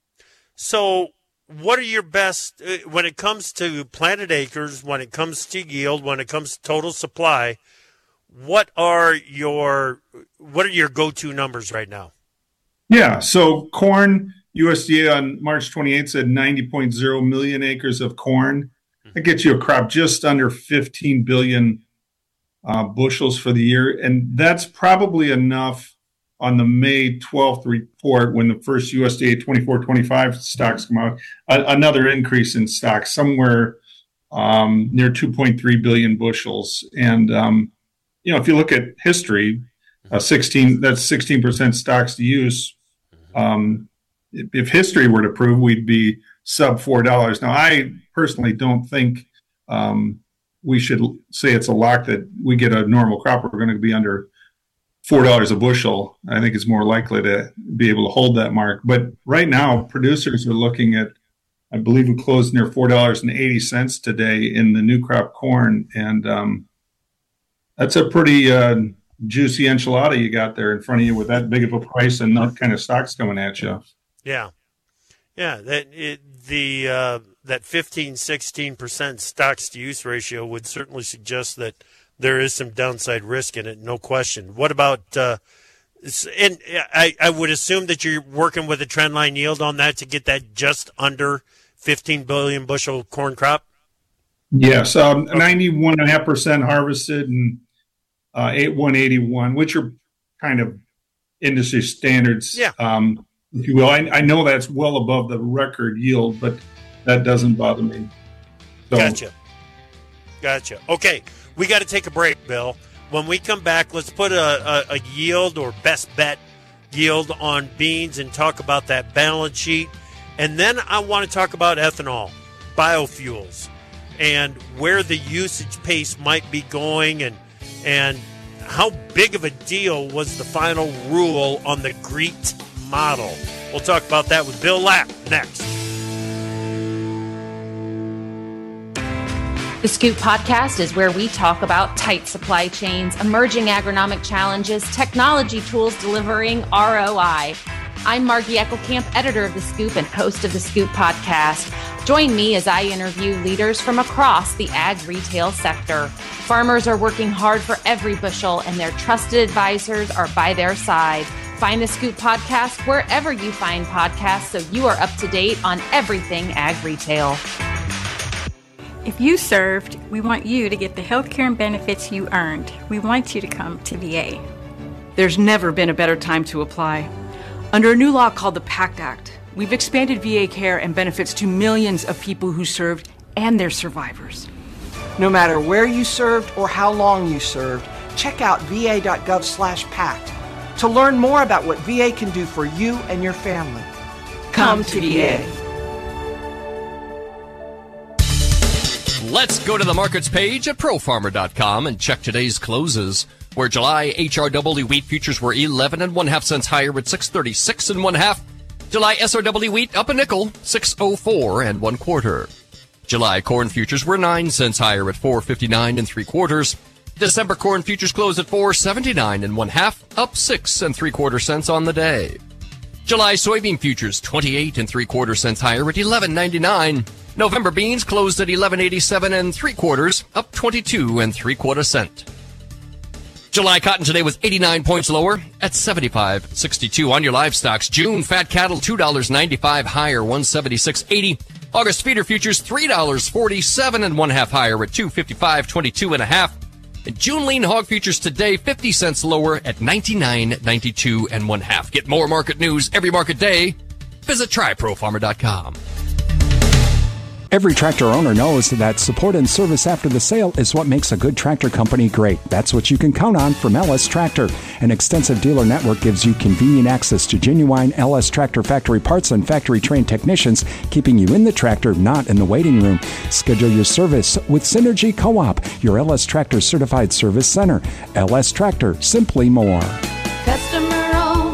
S19: So what are your best, uh, when it comes to planted acres, when it comes to yield, when it comes to total supply, what are your, what are your go-to numbers right now?
S3: Yeah. So corn, U S D A on March twenty-eighth said ninety point zero million acres of corn. That gets you a crop just under fifteen billion uh, bushels for the year. And that's probably enough on the May twelfth report, when the first U S D A twenty-four twenty-five stocks come out, a- another increase in stocks, somewhere um, near two point three billion bushels. And, um, you know, if you look at history, uh, sixteen, that's sixteen percent stocks to use. Um, if, if history were to prove, we'd be sub four dollars. Now, I personally don't think um, we should say it's a lock that we get a normal crop. We're going to be under four dollars a bushel. I think it's more likely to be able to hold that mark. But right now, producers are looking at, I believe we closed near four dollars and eighty cents today in the new crop corn. And um, that's a pretty uh, juicy enchilada you got there in front of you with that big of a price and that kind of stocks coming at you.
S19: Yeah. Yeah. That it, the uh, that fifteen, sixteen percent stocks to use ratio would certainly suggest that there is some downside risk in it, no question. What about uh, And I, I would assume that you're working with a trend line yield on that to get that just under fifteen billion bushel corn crop?
S3: Yes, um, ninety-one point five percent harvested and uh, one eighty-one, which are kind of industry standards,
S19: yeah.
S3: um, if you will. I, I know that's well above the record yield, but that doesn't bother me. So,
S19: Gotcha. Gotcha. Okay, we got to take a break, Bill. When we come back, let's put a, a, a yield or best bet yield on beans and talk about that balance sheet. And then I want to talk about ethanol, biofuels, and where the usage pace might be going, and and how big of a deal was the final rule on the GREET model. We'll talk about that with Bill Lapp next.
S4: The Scoop Podcast is where we talk about tight supply chains, emerging agronomic challenges, technology tools delivering R O I. I'm Margie Eckelkamp, editor of The Scoop and host of The Scoop Podcast. Join me as I interview leaders from across the ag retail sector. Farmers are working hard for every bushel, and their trusted advisors are by their side. Find The Scoop Podcast wherever you find podcasts so you are up to date on everything ag retail.
S5: If you served, we want you to get the health care and benefits you earned. We want you to come to V A.
S6: There's never been a better time to apply. Under a new law called the PACT Act, we've expanded V A care and benefits to millions of people who served and their survivors.
S7: No matter where you served or how long you served, check out va.gov slash PACT to learn more about what V A can do for you and your family.
S6: Come, Come to V A.
S20: Let's go to the markets page at pro farmer dot com and check today's closes, where July H R W wheat futures were eleven and one half cents higher at six thirty-six and one half. July S R W wheat up a nickel, six oh four and one quarter. July corn futures were nine cents higher at four fifty-nine and three quarters. December corn futures closed at four seventy-nine and one half, up six and three quarter cents on the day. July soybean futures twenty-eight and three quarter cents higher at eleven ninety-nine. November beans closed at eleven eighty-seven and three quarters, up twenty-two and three quarter cent. July cotton today was eighty-nine points lower at seventy-five sixty-two. On your livestocks, June fat cattle two dollars ninety-five higher, one seventy-six eighty. August feeder futures three dollars forty-seven and one half higher at two fifty-five twenty-two and a half. And June lean hog futures today fifty cents lower at ninety-nine ninety-two and one half. Get more market news every market day. Visit try pro farmer dot com.
S8: Every tractor owner knows that support and service after the sale is what makes a good tractor company great. That's what you can count on from L S Tractor. An extensive dealer network gives you convenient access to genuine L S Tractor factory parts and factory-trained technicians, keeping you in the tractor, not in the waiting room. Schedule your service with Synergy Co-op, your L S Tractor certified service center. L S Tractor, simply more.
S9: Customer-owned,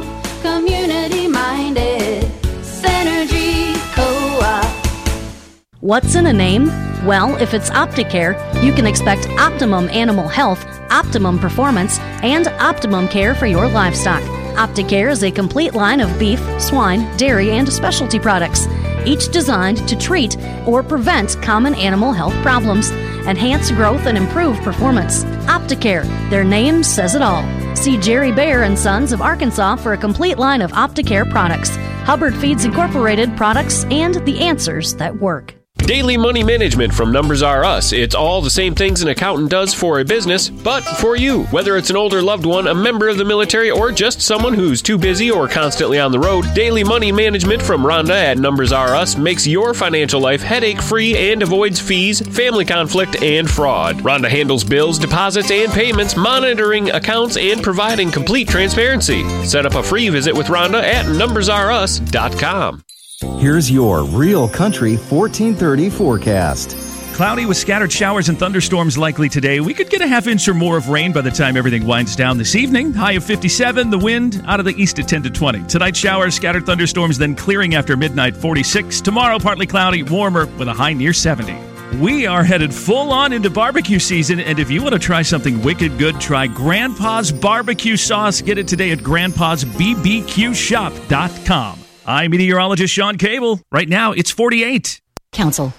S9: community-minded, Synergy Co-op.
S10: What's in a name? Well, if it's Opticare, you can expect optimum animal health, optimum performance, and optimum care for your livestock. Opticare is a complete line of beef, swine, dairy, and specialty products, each designed to treat or prevent common animal health problems, enhance growth, and improve performance. Opticare, their name says it all. See Jerry Bayer and Sons of Arkansas for a complete line of Opticare products, Hubbard Feeds Incorporated products, and the answers that work.
S11: Daily Money Management from Numbers R Us. It's all the same things an accountant does for a business, but for you. Whether it's an older loved one, a member of the military, or just someone who's too busy or constantly on the road, Daily Money Management from Rhonda at Numbers R Us makes your financial life headache-free and avoids fees, family conflict, and fraud. Rhonda handles bills, deposits, and payments, monitoring accounts, and providing complete transparency. Set up a free visit with Rhonda at numbers r us dot com.
S17: Here's your Real Country fourteen thirty forecast.
S18: Cloudy with scattered showers and thunderstorms likely today. We could get a half inch or more of rain by the time everything winds down this evening. High of fifty-seven, the wind out of the east at ten to twenty. Tonight, showers, scattered thunderstorms, then clearing after midnight, forty-six. Tomorrow, partly cloudy, warmer with a high near seventy. We are headed full on into barbecue season, and if you want to try something wicked good, try Grandpa's Barbecue Sauce. Get it today at grandpas b b q shop dot com. I'm meteorologist Sean Cable. Right now, it's forty-eight.
S10: Council.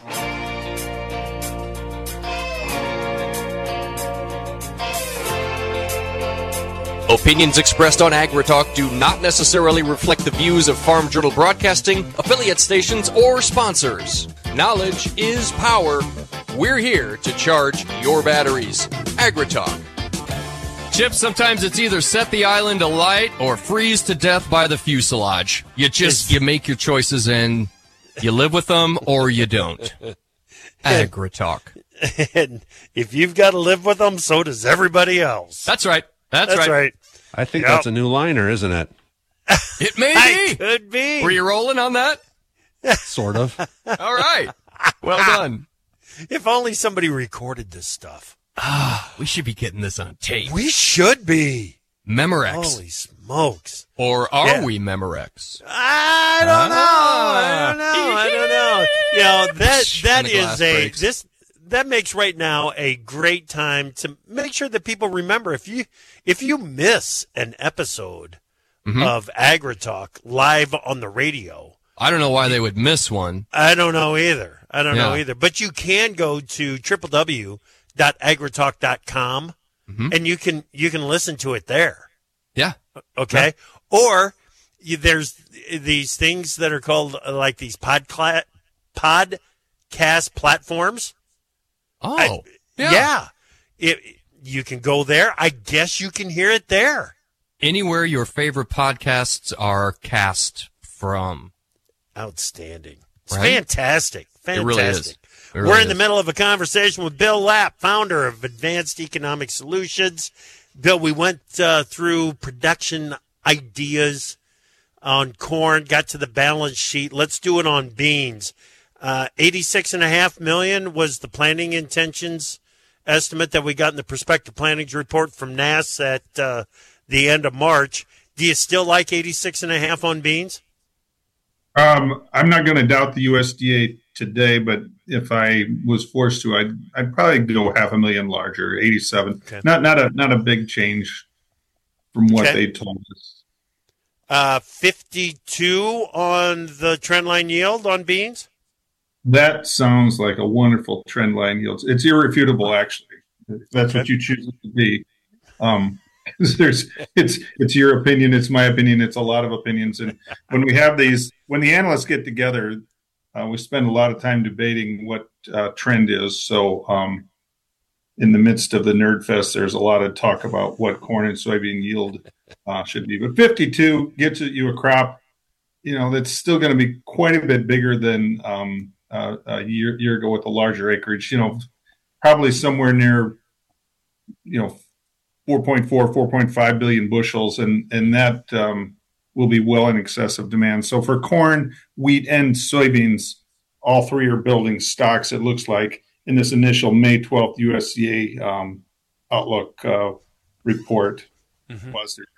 S20: Opinions expressed on AgriTalk do not necessarily reflect the views of Farm Journal Broadcasting, affiliate stations, or sponsors. Knowledge is power. We're here to charge your batteries. AgriTalk. Chip, sometimes it's either set the island alight or freeze to death by the fuselage. You just, you make your choices and you live with them or you don't. AgriTalk.
S19: And if you've got to live with them, so does everybody else.
S20: That's right. That's,
S19: That's right.
S20: right.
S1: I think
S19: Yep.
S1: that's a new liner, isn't it?
S20: It may
S19: I
S20: be.
S19: could be.
S20: Were you rolling on that?
S1: Sort of.
S20: All right. Well done.
S19: If only somebody recorded this stuff.
S20: Ah, we should be getting this on tape.
S19: We should be.
S20: Memorex.
S19: Holy smokes.
S20: Or are
S19: Yeah.
S20: we Memorex?
S19: I don't know. I don't know. I don't know. You know, that that
S20: And the glass
S19: is a
S20: breaks.
S19: this that makes right now a great time to make sure that people remember if you if you miss an episode
S20: Mhm.
S19: of AgriTalk live on the radio.
S20: I don't know why they would miss one.
S19: I don't know either. I don't know
S20: Yeah.
S19: either. But you can go to w w w dot agritalk dot com
S20: Mhm.
S19: and you can you can listen to it there.
S20: Yeah.
S19: Okay. Or you, there's these things that are called uh, like these podcla- podcast platforms.
S20: Oh,
S19: I-
S20: yeah.
S19: yeah. It, you can go there. I guess you can hear it there.
S20: Anywhere your favorite podcasts are cast from.
S19: Outstanding. It's
S20: Right?
S19: fantastic. Fantastic.
S20: It really is. It really
S19: We're in the
S20: is.
S19: middle of a conversation with Bill Lapp, founder of Advanced Economic Solutions. Bill, we went uh, through production ideas on corn, got to the balance sheet. Let's do it on beans. Uh, eighty-six and a half million was the planting intentions estimate that we got in the prospective plantings report from N A S at uh, the end of March. Do you still like eighty-six and a half on beans?
S3: Um, I'm not going to doubt the U S D A today, but if I was forced to, I'd, I'd probably go half a million larger, eighty-seven.
S19: Okay.
S3: Not not a not a big change from what
S19: Okay.
S3: they told us.
S19: Uh, fifty-two on the trendline yield on beans.
S3: That sounds like a wonderful trend line yields. It's irrefutable, actually. If that's what you choose it to be. Um, 'cause there's it's it's your opinion, it's my opinion, it's a lot of opinions. And when we have these, when the analysts get together, uh, we spend a lot of time debating what uh, trend is. So um, in the midst of the Nerd Fest, there's a lot of talk about what corn and soybean yield uh, should be. But fifty-two gets you a crop, you know, that's still going to be quite a bit bigger than um, uh, a year year ago with a larger acreage. You know, probably somewhere near, you know, four point four, four point five billion bushels, and and that um, will be well in excess of demand. So for corn, wheat, and soybeans, all three are building stocks. It looks like in this initial May twelfth U S D A um, outlook uh, report.
S19: Mm-hmm.
S3: Was there.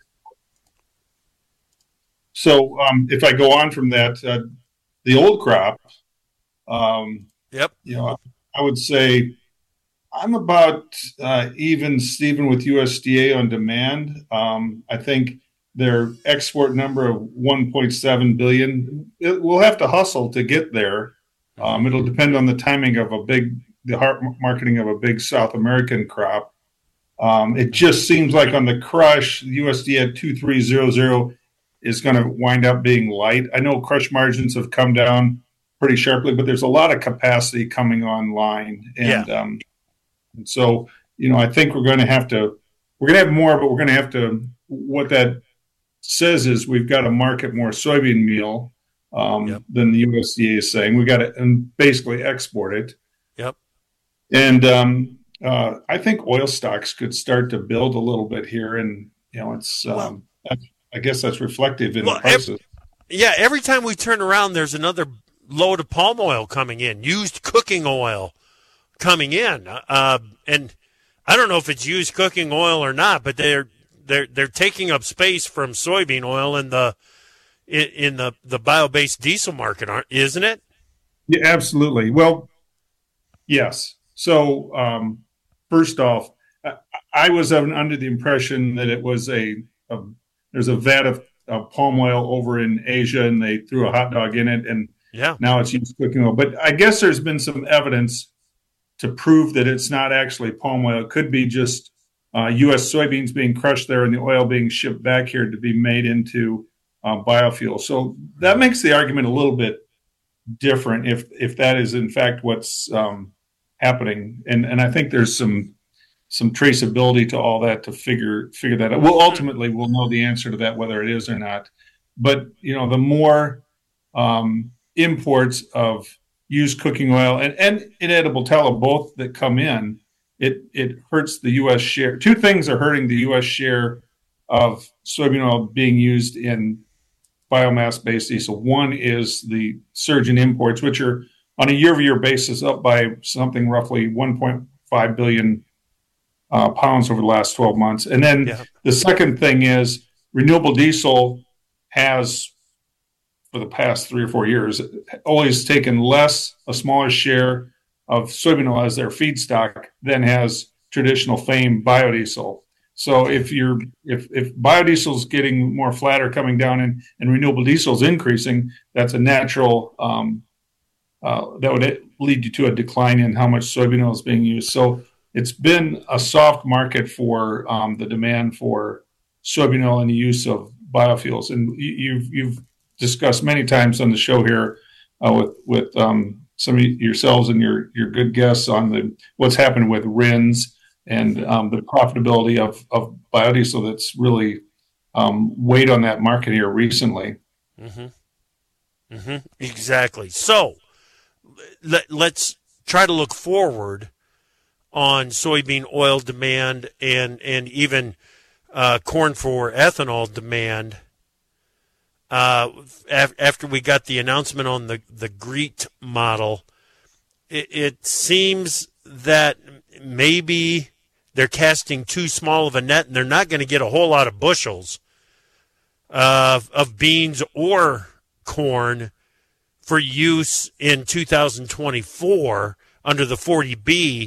S3: So um, if I go on from that, uh, the old crop, um,
S19: Yep.
S3: you know, I would say I'm about uh, even Steven with U S D A on demand. Um, I think their export number of one point seven billion, it, we'll have to hustle to get there. Um, it'll depend on the timing of a big, the heart marketing of a big South American crop. Um, it just seems like on the crush, U S D A at two three zero zero is going to wind up being light. I know crush margins have come down pretty sharply, but there's a lot of capacity coming online. And,
S19: Yeah.
S3: um, and so, you know, I think we're going to have to, we're going to have more, but we're going to have to, what that says is we've got to market more soybean meal um,
S19: Yep.
S3: than the U S D A is saying. We got to and basically export it.
S19: Yep.
S3: And um, uh, I think oil stocks could start to build a little bit here. And, you know, it's, um,
S19: Well-
S3: that's, I guess that's reflective in
S19: Well,
S3: the prices.
S19: Yeah, every time we turn around, there's another load of palm oil coming in, used cooking oil coming in, uh, and I don't know if it's used cooking oil or not, but they're they're they're taking up space from soybean oil in the in, in the the bio-based diesel market, aren't isn't it?
S3: Yeah, absolutely. Well, yes. So um, first off, I, I was under the impression that it was a, a there's a vat of, of palm oil over in Asia, and they threw a hot dog in it, and
S19: Yeah.
S3: now it's used cooking oil. But I guess there's been some evidence to prove that it's not actually palm oil. It could be just uh, U S soybeans being crushed there and the oil being shipped back here to be made into uh, biofuel. So that makes the argument a little bit different if if that is in fact what's um, happening. And and I think there's some some traceability to all that to figure figure that out. Well, ultimately we'll know the answer to that, whether it is or not. But you know, the more um, imports of used cooking oil and, and inedible tallow, both that come in, it it hurts the U S share. Two things are hurting the U S share of soybean oil being used in biomass-based diesel. One is the surge in imports, which are on a year-over-year basis up by something roughly one point five billion uh, pounds over the last twelve months. And then yeah. the second thing is renewable diesel has, for the past three or four years, always taken less, a smaller share of soybean oil as their feedstock than has traditional FAME biodiesel. So if you're if if biodiesel is getting more flat or coming down and, and renewable diesel is increasing, that's a natural um, uh, that would lead you to a decline in how much soybean oil is being used. So it's been a soft market for um, the demand for soybean oil and the use of biofuels. And you've you've discussed many times on the show here uh, with with um, some of yourselves and your your good guests on the what's happened with R I Ns. And um, the profitability of, of biodiesel that's really um, weighed on that market here recently.
S19: Mm-hmm. Mm-hmm. Exactly. So let, let's try to look forward on soybean oil demand and, and even uh, corn for ethanol demand. Uh, af- after we got the announcement on the, the GREET model, it, it seems that maybe they're casting too small of a net and they're not going to get a whole lot of bushels of, of beans or corn for use in two thousand twenty-four under the forty B.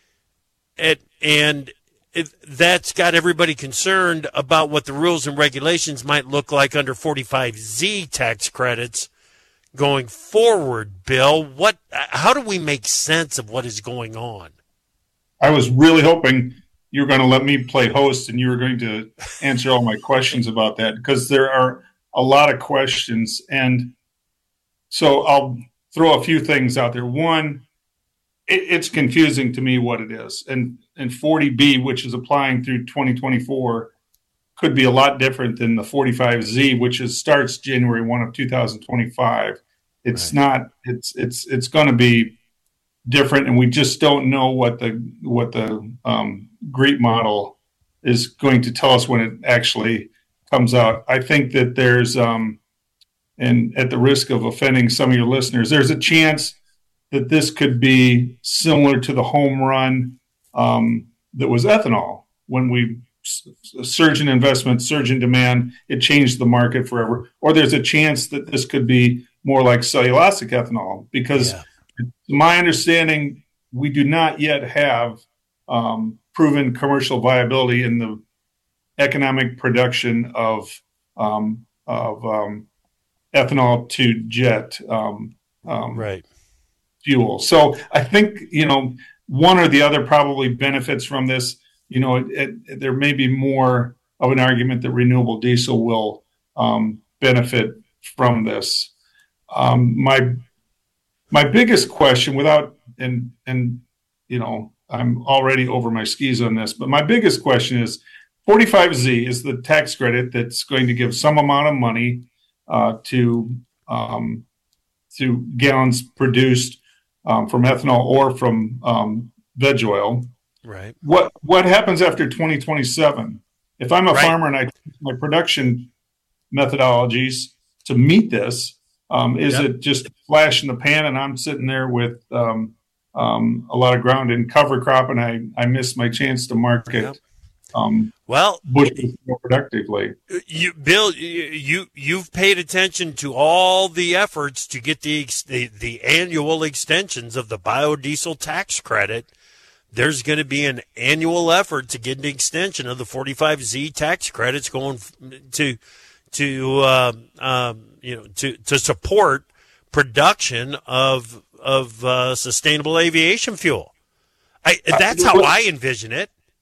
S19: It, and it, that's got everybody concerned about what the rules and regulations might look like under forty-five Z tax credits going forward. Bill, what? How do we make sense of what is going on?
S3: I was really hoping you were going to let me play host and you were going to answer all my questions about that, because there are a lot of questions. And so I'll throw a few things out there. One, it, it's confusing to me what it is. And, and forty B, which is applying through twenty twenty-four, could be a lot different than the forty-five Z, which is starts January first of two thousand twenty-five. It's right. not, it's, it's, it's going to be different, and we just don't know what the what the um, GREET model is going to tell us when it actually comes out. I think that there's, um, and at the risk of offending some of your listeners, there's a chance that this could be similar to the home run um, that was ethanol. When we surge in investment, surge in demand, it changed the market forever. Or there's a chance that this could be more like cellulosic ethanol, because yeah. my understanding, we do not yet have um, proven commercial viability in the economic production of um, of um, ethanol to jet um, um,
S19: right.
S3: fuel. So I think, you know, one or the other probably benefits from this. You know, it, it, there may be more of an argument that renewable diesel will um, benefit from this. Um, my My biggest question, without, and, and, you know, I'm already over my skis on this, but my biggest question is forty-five Z is the tax credit that's going to give some amount of money uh, to, um, to gallons produced um, from ethanol or from um, veg oil.
S19: Right.
S3: What, what happens after twenty twenty-seven? If I'm a
S19: right.
S3: farmer and I change my production methodologies to meet this, Um, is yep. it just a flash in the pan and I'm sitting there with um, um, a lot of ground in cover crop and I, I miss my chance to market yep. um,
S19: well
S3: bushels more productively?
S19: You, Bill, you, you've paid attention to all the efforts to get the, the, the annual extensions of the biodiesel tax credit. There's going to be an annual effort to get an extension of the forty-five Z tax credits going to to uh, um, you know to, to support production of of uh, sustainable aviation fuel. I, that's how I envision it.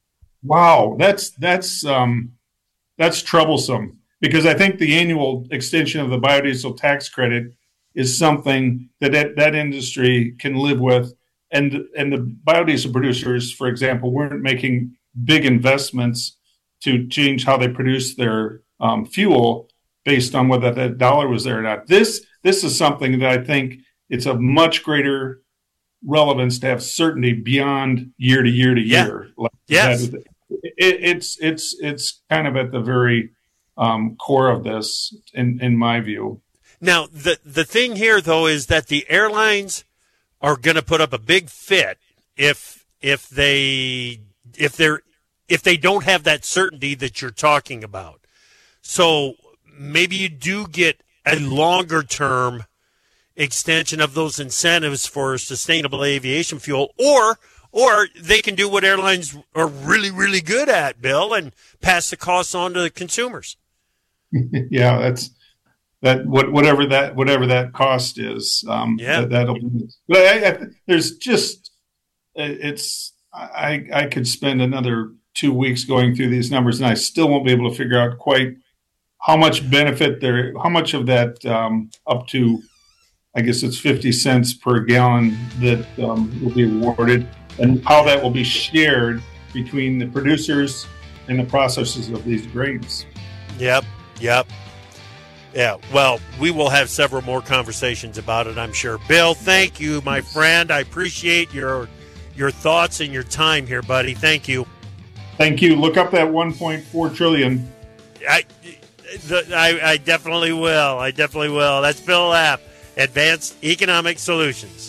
S3: Wow, that's that's um, that's troublesome, because I think the annual extension of the biodiesel tax credit is something that that, that industry can live with, and and the biodiesel producers, for example, weren't making big investments to change how they produce their um, fuel based on whether that dollar was there or not. This this is something that I think it's of much greater relevance to have certainty beyond year to year to
S19: Yeah.
S3: year. Like
S19: Yes.
S3: that, it, it's it's it's kind of at the very um, core of this, in in my view.
S19: Now, the the thing here, though, is that the airlines are going to put up a big fit if if they if they're if they don't have that certainty that you're talking about. So maybe you do get a longer term extension of those incentives for sustainable aviation fuel, or or they can do what airlines are really, really good at, Bill, and pass the costs on to the consumers.
S3: Yeah, that's that. What whatever that whatever that cost is, um,
S19: Yeah.
S3: that, that'll be. But I, I, there's just it's I I could spend another two weeks going through these numbers, and I still won't be able to figure out quite how much benefit there, how much of that um, up to, I guess it's fifty cents per gallon that um, will be awarded, and how that will be shared between the producers and the processors of these grains.
S19: Yep, yep. Yeah, well, we will have several more conversations about it, I'm sure. Bill, thank you, my friend. I appreciate your your thoughts and your time here, buddy. Thank you.
S3: Thank you. Look up that one point four trillion.
S19: I, the, I, I definitely will. I definitely will. That's Bill Lapp, Advanced Economic Solutions.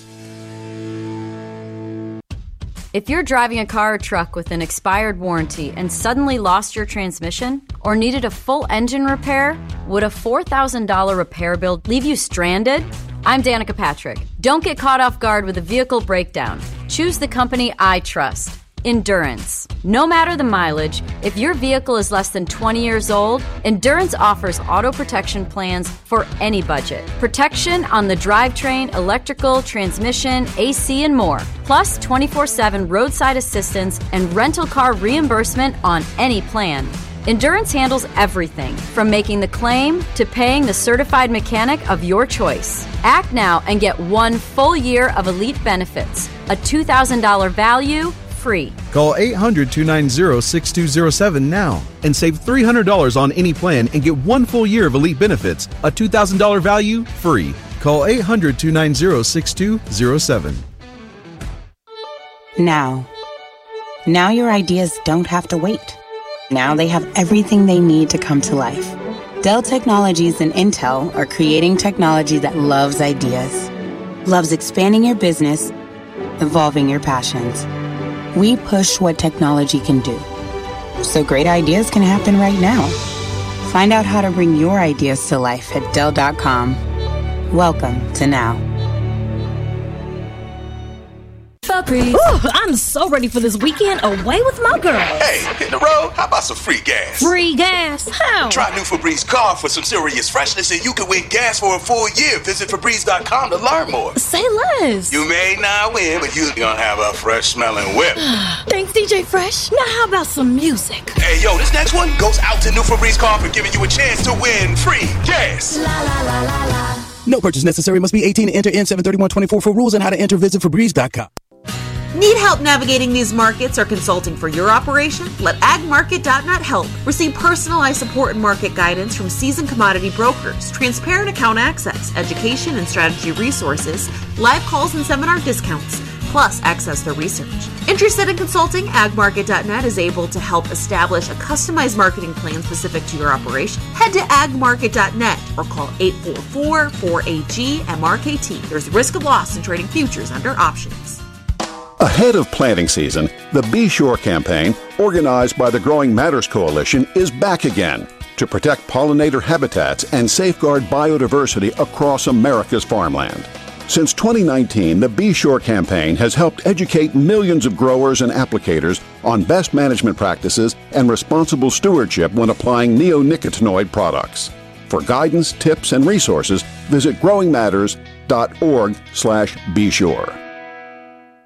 S2: If you're driving a car or truck with an expired warranty and suddenly lost your transmission or needed a full engine repair, would a four thousand dollars repair bill leave you stranded? I'm Danica Patrick. Don't get caught off guard with a vehicle breakdown. Choose the company I trust. Endurance. No matter the mileage, if your vehicle is less than twenty years old, Endurance offers auto protection plans for any budget. Protection on the drivetrain, electrical, transmission, A C, and more. Plus twenty-four seven roadside assistance and rental car reimbursement on any plan. Endurance handles everything from making the claim to paying the certified mechanic of your choice. Act now and get one full year of elite benefits. A two thousand dollars value, free.
S12: Call eight hundred, two nine zero, six two zero seven now and save three hundred dollars on any plan and get one full year of elite benefits. A two thousand dollars value, free. Call eight hundred, two nine zero, six two zero seven.
S13: Now. Now your ideas don't have to wait. Now they have everything they need to come to life. Dell Technologies and Intel are creating technology that loves ideas, loves expanding your business, evolving your passions. We push what technology can do, so great ideas can happen right now. Find out how to bring your ideas to life at Dell dot com. Welcome to Now.
S14: Ooh, I'm so ready for this weekend away with my girl.
S15: Hey, hit the road? How about some free gas?
S14: Free gas? How?
S15: Try new Febreze car for some serious freshness and you can win gas for a full year. Visit Febreze dot com to learn more.
S14: Say less.
S15: You may not win, but you're gonna have a fresh smelling whip.
S14: Thanks, D J Fresh. Now how about some music?
S15: Hey, yo, this next one goes out to new Febreze car for giving you a chance to win free gas.
S14: La la la la la.
S16: No purchase necessary. Must be eighteen to enter N seven thirty-one twenty-four for rules and how to enter. Visit Febreze dot com.
S21: Need help navigating these markets or consulting for your operation? Let ag market dot net help. Receive personalized support and market guidance from seasoned commodity brokers, transparent account access, education and strategy resources, live calls and seminar discounts, plus access their research. Interested in consulting? ag market dot net is able to help establish a customized marketing plan specific to your operation. Head to ag market dot net or call eight four four, four A G, M R K T. There's risk of loss in trading futures under options.
S23: Ahead of planting season, the Be Sure campaign, organized by the Growing Matters Coalition, is back again to protect pollinator habitats and safeguard biodiversity across America's farmland. Since twenty nineteen, the Be Sure campaign has helped educate millions of growers and applicators on best management practices and responsible stewardship when applying neonicotinoid products. For guidance, tips, and resources, visit growing matters dot org slash be sure.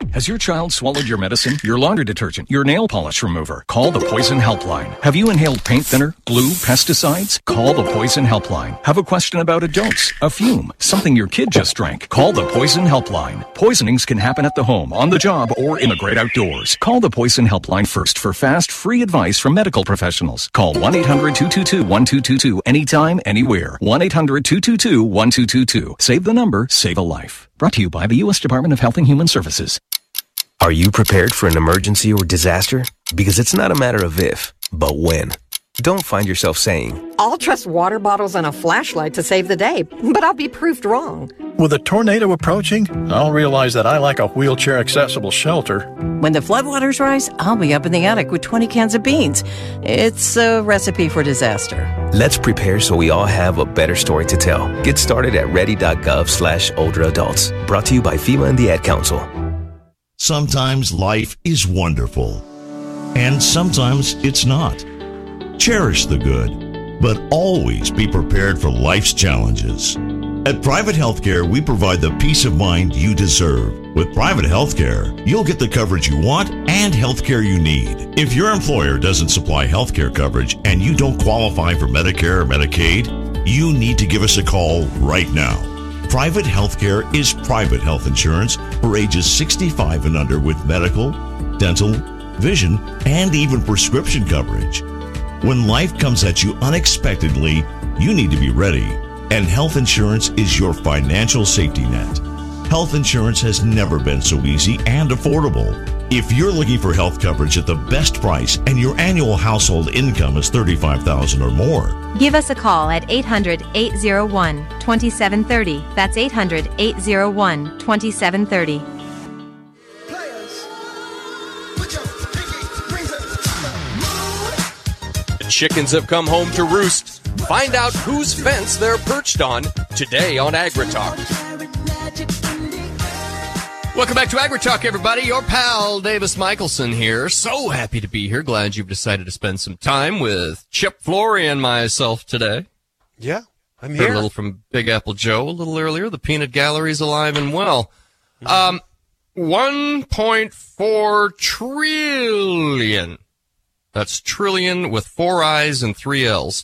S8: Has your child swallowed your medicine, your laundry detergent, your nail polish remover? Call the Poison Helpline. Have you inhaled paint thinner, glue, pesticides? Call the Poison Helpline. Have a question about a dose, a fume, something your kid just drank? Call the Poison Helpline. Poisonings can happen at the home, on the job, or in the great outdoors. Call the Poison Helpline first for fast, free advice from medical professionals. Call one eight hundred two two two one two two two anytime, anywhere. one eight hundred two two two one two two two. Save the number, save a life. Brought to you by the U S Department of Health and Human Services.
S4: Are you prepared for an emergency or disaster? Because it's not a matter of if, but when. Don't find yourself saying,
S5: I'll trust water bottles and a flashlight to save the day, but I'll be proved wrong.
S22: With a tornado approaching, I'll realize that I like a wheelchair-accessible shelter.
S24: When the floodwaters rise, I'll be up in the attic with twenty cans of beans. It's a recipe for disaster.
S4: Let's prepare so we all have a better story to tell. Get started at ready.gov slash older adults. Brought to you by FEMA and the Ad Council.
S25: Sometimes life is wonderful, and sometimes it's not. Cherish the good, but always be prepared for life's challenges. At Private Healthcare, we provide the peace of mind you deserve. With Private Healthcare, you'll get the coverage you want and healthcare you need. If your employer doesn't supply healthcare coverage and you don't qualify for Medicare or Medicaid, you need to give us a call right now. Private Healthcare is private health insurance for ages sixty-five and under with medical, dental, vision, and even prescription coverage. When life comes at you unexpectedly, you need to be ready, and health insurance is your financial safety net. Health insurance has never been so easy and affordable. If you're looking for health coverage at the best price and your annual household income is thirty-five thousand dollars or more,
S26: give us a call at eight hundred, eight oh one, two seven three oh. That's eight hundred, eight oh one, two seven three oh.
S20: The chickens have come home to roost. Find out whose fence they're perched on today on AgriTalk. Welcome back to AgriTalk, everybody. Your pal Davis Michelson here. So happy to be here. Glad you've decided to spend some time with Chip Flory and myself today.
S19: Yeah, I'm
S20: Heard
S19: here.
S20: a little from Big Apple Joe a little earlier. The peanut gallery's alive and well. Um, one point four trillion. That's trillion with four I's and three L's.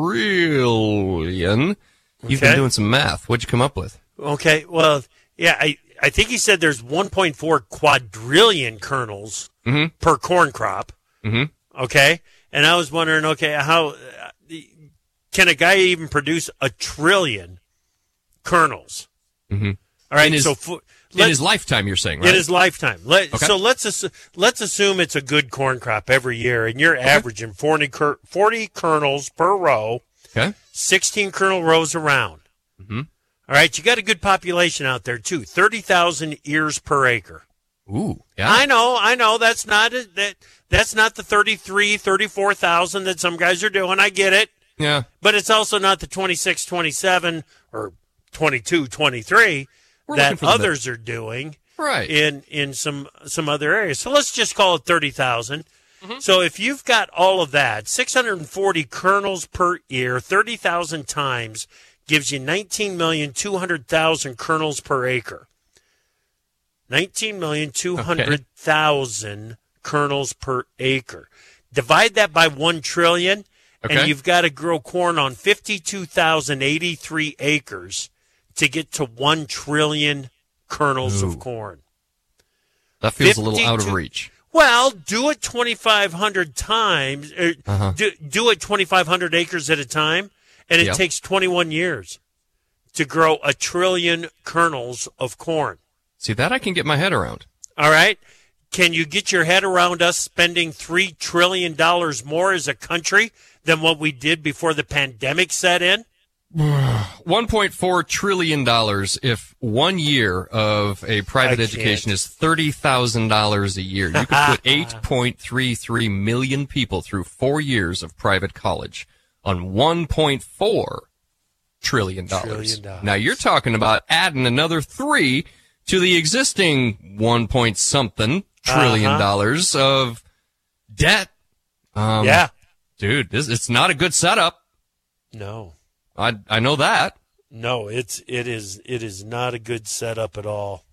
S20: Trillion. You've
S19: Okay.
S20: been doing some math. What'd you come up with?
S19: Okay, well, yeah, I, I think he said there's one point four quadrillion kernels
S20: Mm-hmm.
S19: per corn crop.
S20: Mm-hmm.
S19: Okay, and I was wondering, okay, how uh, can a guy even produce a trillion kernels?
S20: Mm-hmm.
S19: All right,
S20: in his,
S19: so for,
S20: in
S19: let-
S20: his lifetime, you're saying, right?
S19: in his lifetime. Let,
S20: Okay.
S19: So let's assu- let's assume it's a good corn crop every year, and you're averaging forty, ker- forty kernels per row.
S20: Okay.
S19: sixteen kernel rows around.
S20: Mm-hmm.
S19: All right, you got a good population out there too. Thirty thousand ears per acre.
S20: Ooh, yeah.
S19: I know, I know. That's not a, that. That's not the thirty-three, thirty-four thousand that some guys are doing. I get it.
S20: Yeah.
S19: But it's also not the twenty-six, twenty-seven, or twenty-two, twenty-three
S20: We're
S19: that
S20: looking for the
S19: others are doing.
S20: Right.
S19: In in some some other areas. So let's just call it thirty thousand.
S20: Mm-hmm.
S19: So if you've got all of that, six hundred forty kernels per ear, thirty thousand times gives you nineteen million two hundred thousand kernels per acre. nineteen million two hundred thousand kernels per acre. Divide that by one trillion,
S20: Okay.
S19: and you've got to grow corn on fifty-two thousand eighty-three acres to get to one trillion kernels
S20: Ooh.
S19: of corn.
S20: That feels a little out of
S19: fifty-two
S20: reach.
S19: Well, do it twenty-five hundred times. Uh,
S20: Uh-huh.
S19: do, do it twenty-five hundred acres at a time, and it
S20: Yep.
S19: takes twenty-one years to grow a trillion kernels of corn.
S20: See, that I can get my head around.
S19: All right? Can you get your head around us spending three trillion dollars more as a country than what we did before the pandemic set in?
S20: one point four trillion dollars if one year of a private
S19: I
S20: education
S19: can't.
S20: is thirty thousand dollars a year. You could put eight point three three million people through four years of private college on one point four trillion dollars.
S19: Trillion dollars.
S20: Now you're talking about adding another three to the existing one point something trillion
S19: Uh-huh.
S20: dollars of debt. Um,
S19: Yeah.
S20: Dude, this, it's not a good setup.
S19: No.
S20: I I know that.
S19: No, it's it is it is not a good setup at all.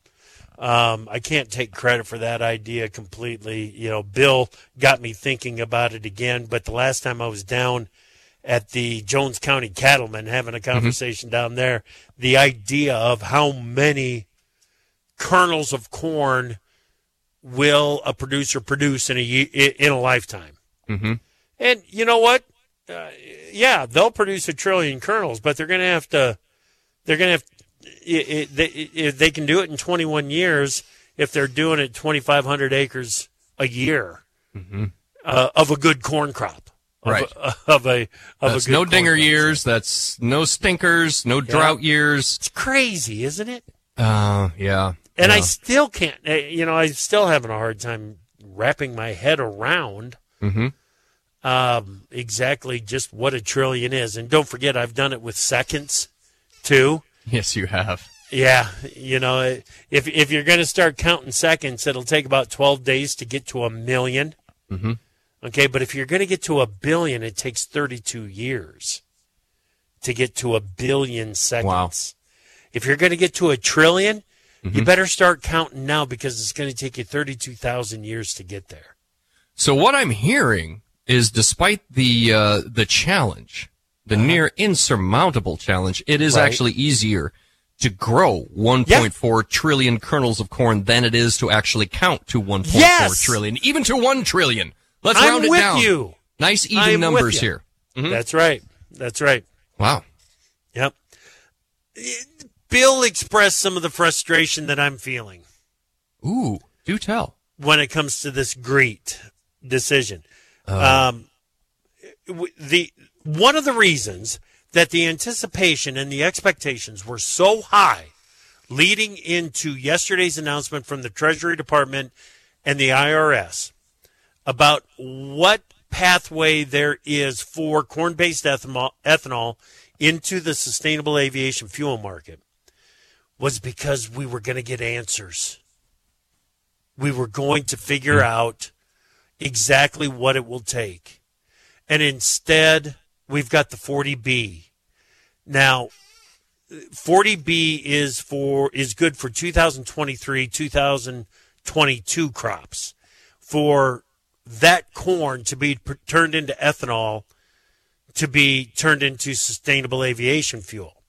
S19: Um, I can't take credit for that idea completely. You know, Bill got me thinking about it again, but the last time I was down at the Jones County Cattlemen having a conversation mm-hmm. down there, the idea of how many kernels of corn will a producer produce in a in a lifetime.
S20: Mm-hmm.
S19: And you know what? Uh, yeah, they'll produce a trillion kernels, but they're going to have to. They're going to have. It, it, they, it, they can do it in twenty-one years if they're doing it twenty-five hundred acres a year
S20: mm-hmm.
S19: uh, of a good corn crop. Of
S20: right.
S19: A, of a of
S20: that's
S19: a good
S20: no dinger
S19: crop.
S20: years. That's no stinkers. No drought
S19: yeah.
S20: years.
S19: It's crazy, isn't it?
S20: Uh, yeah.
S19: And
S20: yeah.
S19: I still can't. You know, I'm still having a hard time wrapping my head around.
S20: Mm-hmm.
S19: Um, exactly just what a trillion is. And don't forget, I've done it with seconds, too.
S20: Yes, you have.
S19: Yeah, you know, if if you're going to start counting seconds, it'll take about twelve days to get to a million.
S20: Mm-hmm.
S19: Okay, but if you're going to get to a billion, it takes thirty-two years to get to a billion seconds.
S20: Wow.
S19: If you're going to get to a trillion,
S20: mm-hmm.
S19: you better start counting now because it's going to take you thirty-two thousand years to get there.
S20: So what I'm hearing is despite the uh, the challenge, the uh-huh. near insurmountable challenge, it is right. actually easier to grow one point four yeah. trillion kernels of corn than it is to actually count to one point four
S19: yes!
S20: trillion, even to one trillion. Let's
S19: I'm
S20: round it
S19: with
S20: down.
S19: You.
S20: Nice even
S19: I'm
S20: numbers here.
S19: Mm-hmm. That's right. That's right.
S20: Wow.
S19: Yep. Bill expressed some of the frustration that I'm feeling.
S20: Ooh, do tell.
S19: When it comes to this GREET decision.
S20: Uh.
S19: Um, the one of the reasons that the anticipation and the expectations were so high leading into yesterday's announcement from the Treasury Department and the I R S about what pathway there is for corn-based ethanol, ethanol into the sustainable aviation fuel market was because we were going to get answers. We were going to figure out exactly what it will take. And instead, we've got the forty B. Now, forty B is for is good for two thousand twenty-three, two thousand twenty-two crops. For that corn to be p- turned into ethanol, to be turned into sustainable aviation fuel.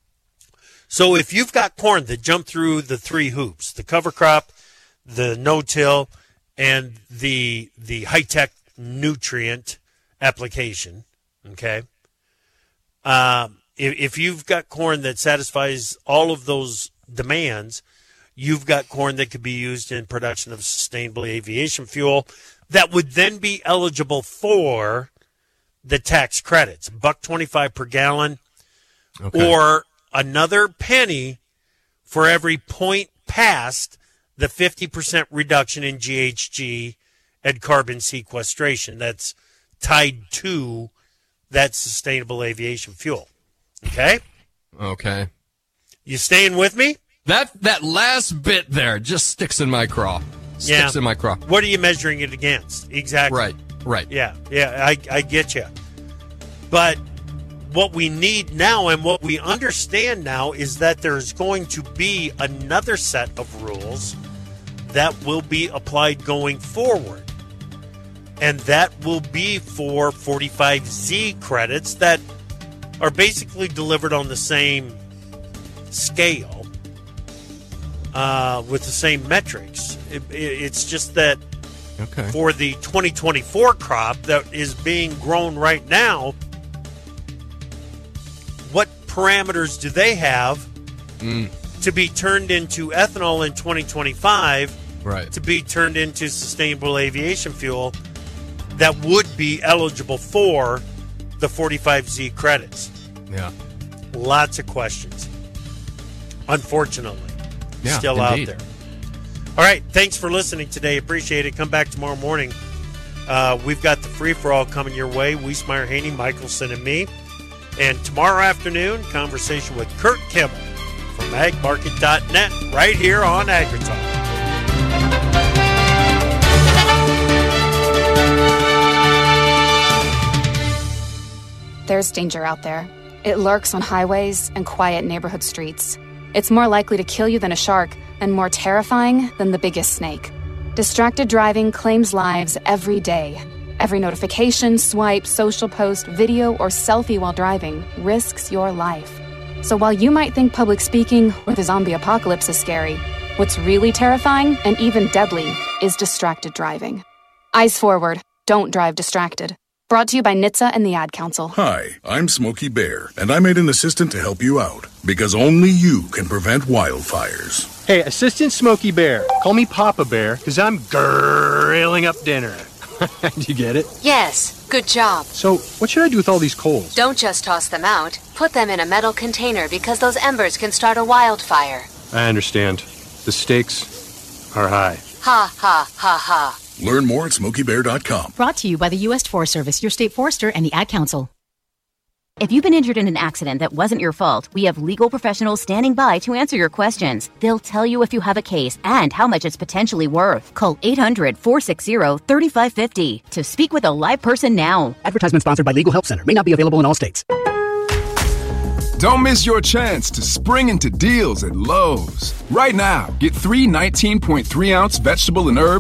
S19: So if you've got corn that jumped through the three hoops, the cover crop, the no-till, and the the high-tech nutrient application, okay, um, if, if you've got corn that satisfies all of those demands, you've got corn that could be used in production of sustainable aviation fuel that would then be eligible for the tax credits, buck twenty-five per gallon,
S20: okay.
S19: or another penny for every point past the fifty percent reduction in G H G and carbon sequestration that's tied to that sustainable aviation fuel. Okay?
S20: Okay.
S19: You staying with me?
S20: That that last bit there just sticks in my craw. Sticks
S19: yeah.
S20: in my craw.
S19: What are you measuring it against? Exactly.
S20: Right, right.
S19: Yeah, yeah, I, I get you. But what we need now and what we understand now is that there's going to be another set of rules that will be applied going forward. And that will be for forty-five Z credits that are basically delivered on the same scale uh, with the same metrics. It, it, it's just that
S20: okay.
S19: for the twenty twenty-four crop that is being grown right now, what parameters do they have
S20: mm.
S19: to be turned into ethanol in twenty twenty-five
S20: right.
S19: to be turned into sustainable aviation fuel that would be eligible for the forty-five Z credits?
S20: Yeah.
S19: Lots of questions. Unfortunately.
S20: Yeah,
S19: still
S20: indeed.
S19: out there. All right. Thanks for listening today. Appreciate it. Come back tomorrow morning. Uh, we've got the free-for-all coming your way. Wiesmeyer, Haney, Michelson, and me. And tomorrow afternoon, conversation with Kurt Kimmel from ag market dot net right here on AgriTalk.
S6: There's danger out there. It lurks on highways and quiet neighborhood streets. It's more likely to kill you than a shark, and more terrifying than the biggest snake. Distracted driving claims lives every day. Every notification, swipe, social post, video, or selfie while driving risks your life. So while you might think public speaking or the zombie apocalypse is scary, what's really terrifying and even deadly is distracted driving. Eyes forward. Don't drive distracted. Brought to you by N H T S A and the Ad Council.
S7: Hi, I'm Smokey Bear, and I made an assistant to help you out, because only you can prevent wildfires.
S9: Hey, Assistant Smokey Bear, call me Papa Bear, because I'm grilling up dinner. Do you get it?
S11: Yes, good job.
S9: So, what should I do with all these coals?
S11: Don't just toss them out. Put them in a metal container because those embers can start a wildfire.
S9: I understand. The stakes are high.
S11: Ha, ha, ha, ha.
S7: Learn more at smokey bear dot com.
S17: Brought to you by the U S Forest Service, your state forester, and the Ad Council.
S18: If you've been injured in an accident that wasn't your fault, we have legal professionals standing by to answer your questions. They'll tell you if you have a case and how much it's potentially worth. Call eight hundred, four six zero, three five five zero to speak with a live person now.
S16: Advertisement sponsored by Legal Help Center. May not be available in all states.
S27: Don't miss your chance to spring into deals at Lowe's. Right now, get three nineteen point three ounce vegetable and herb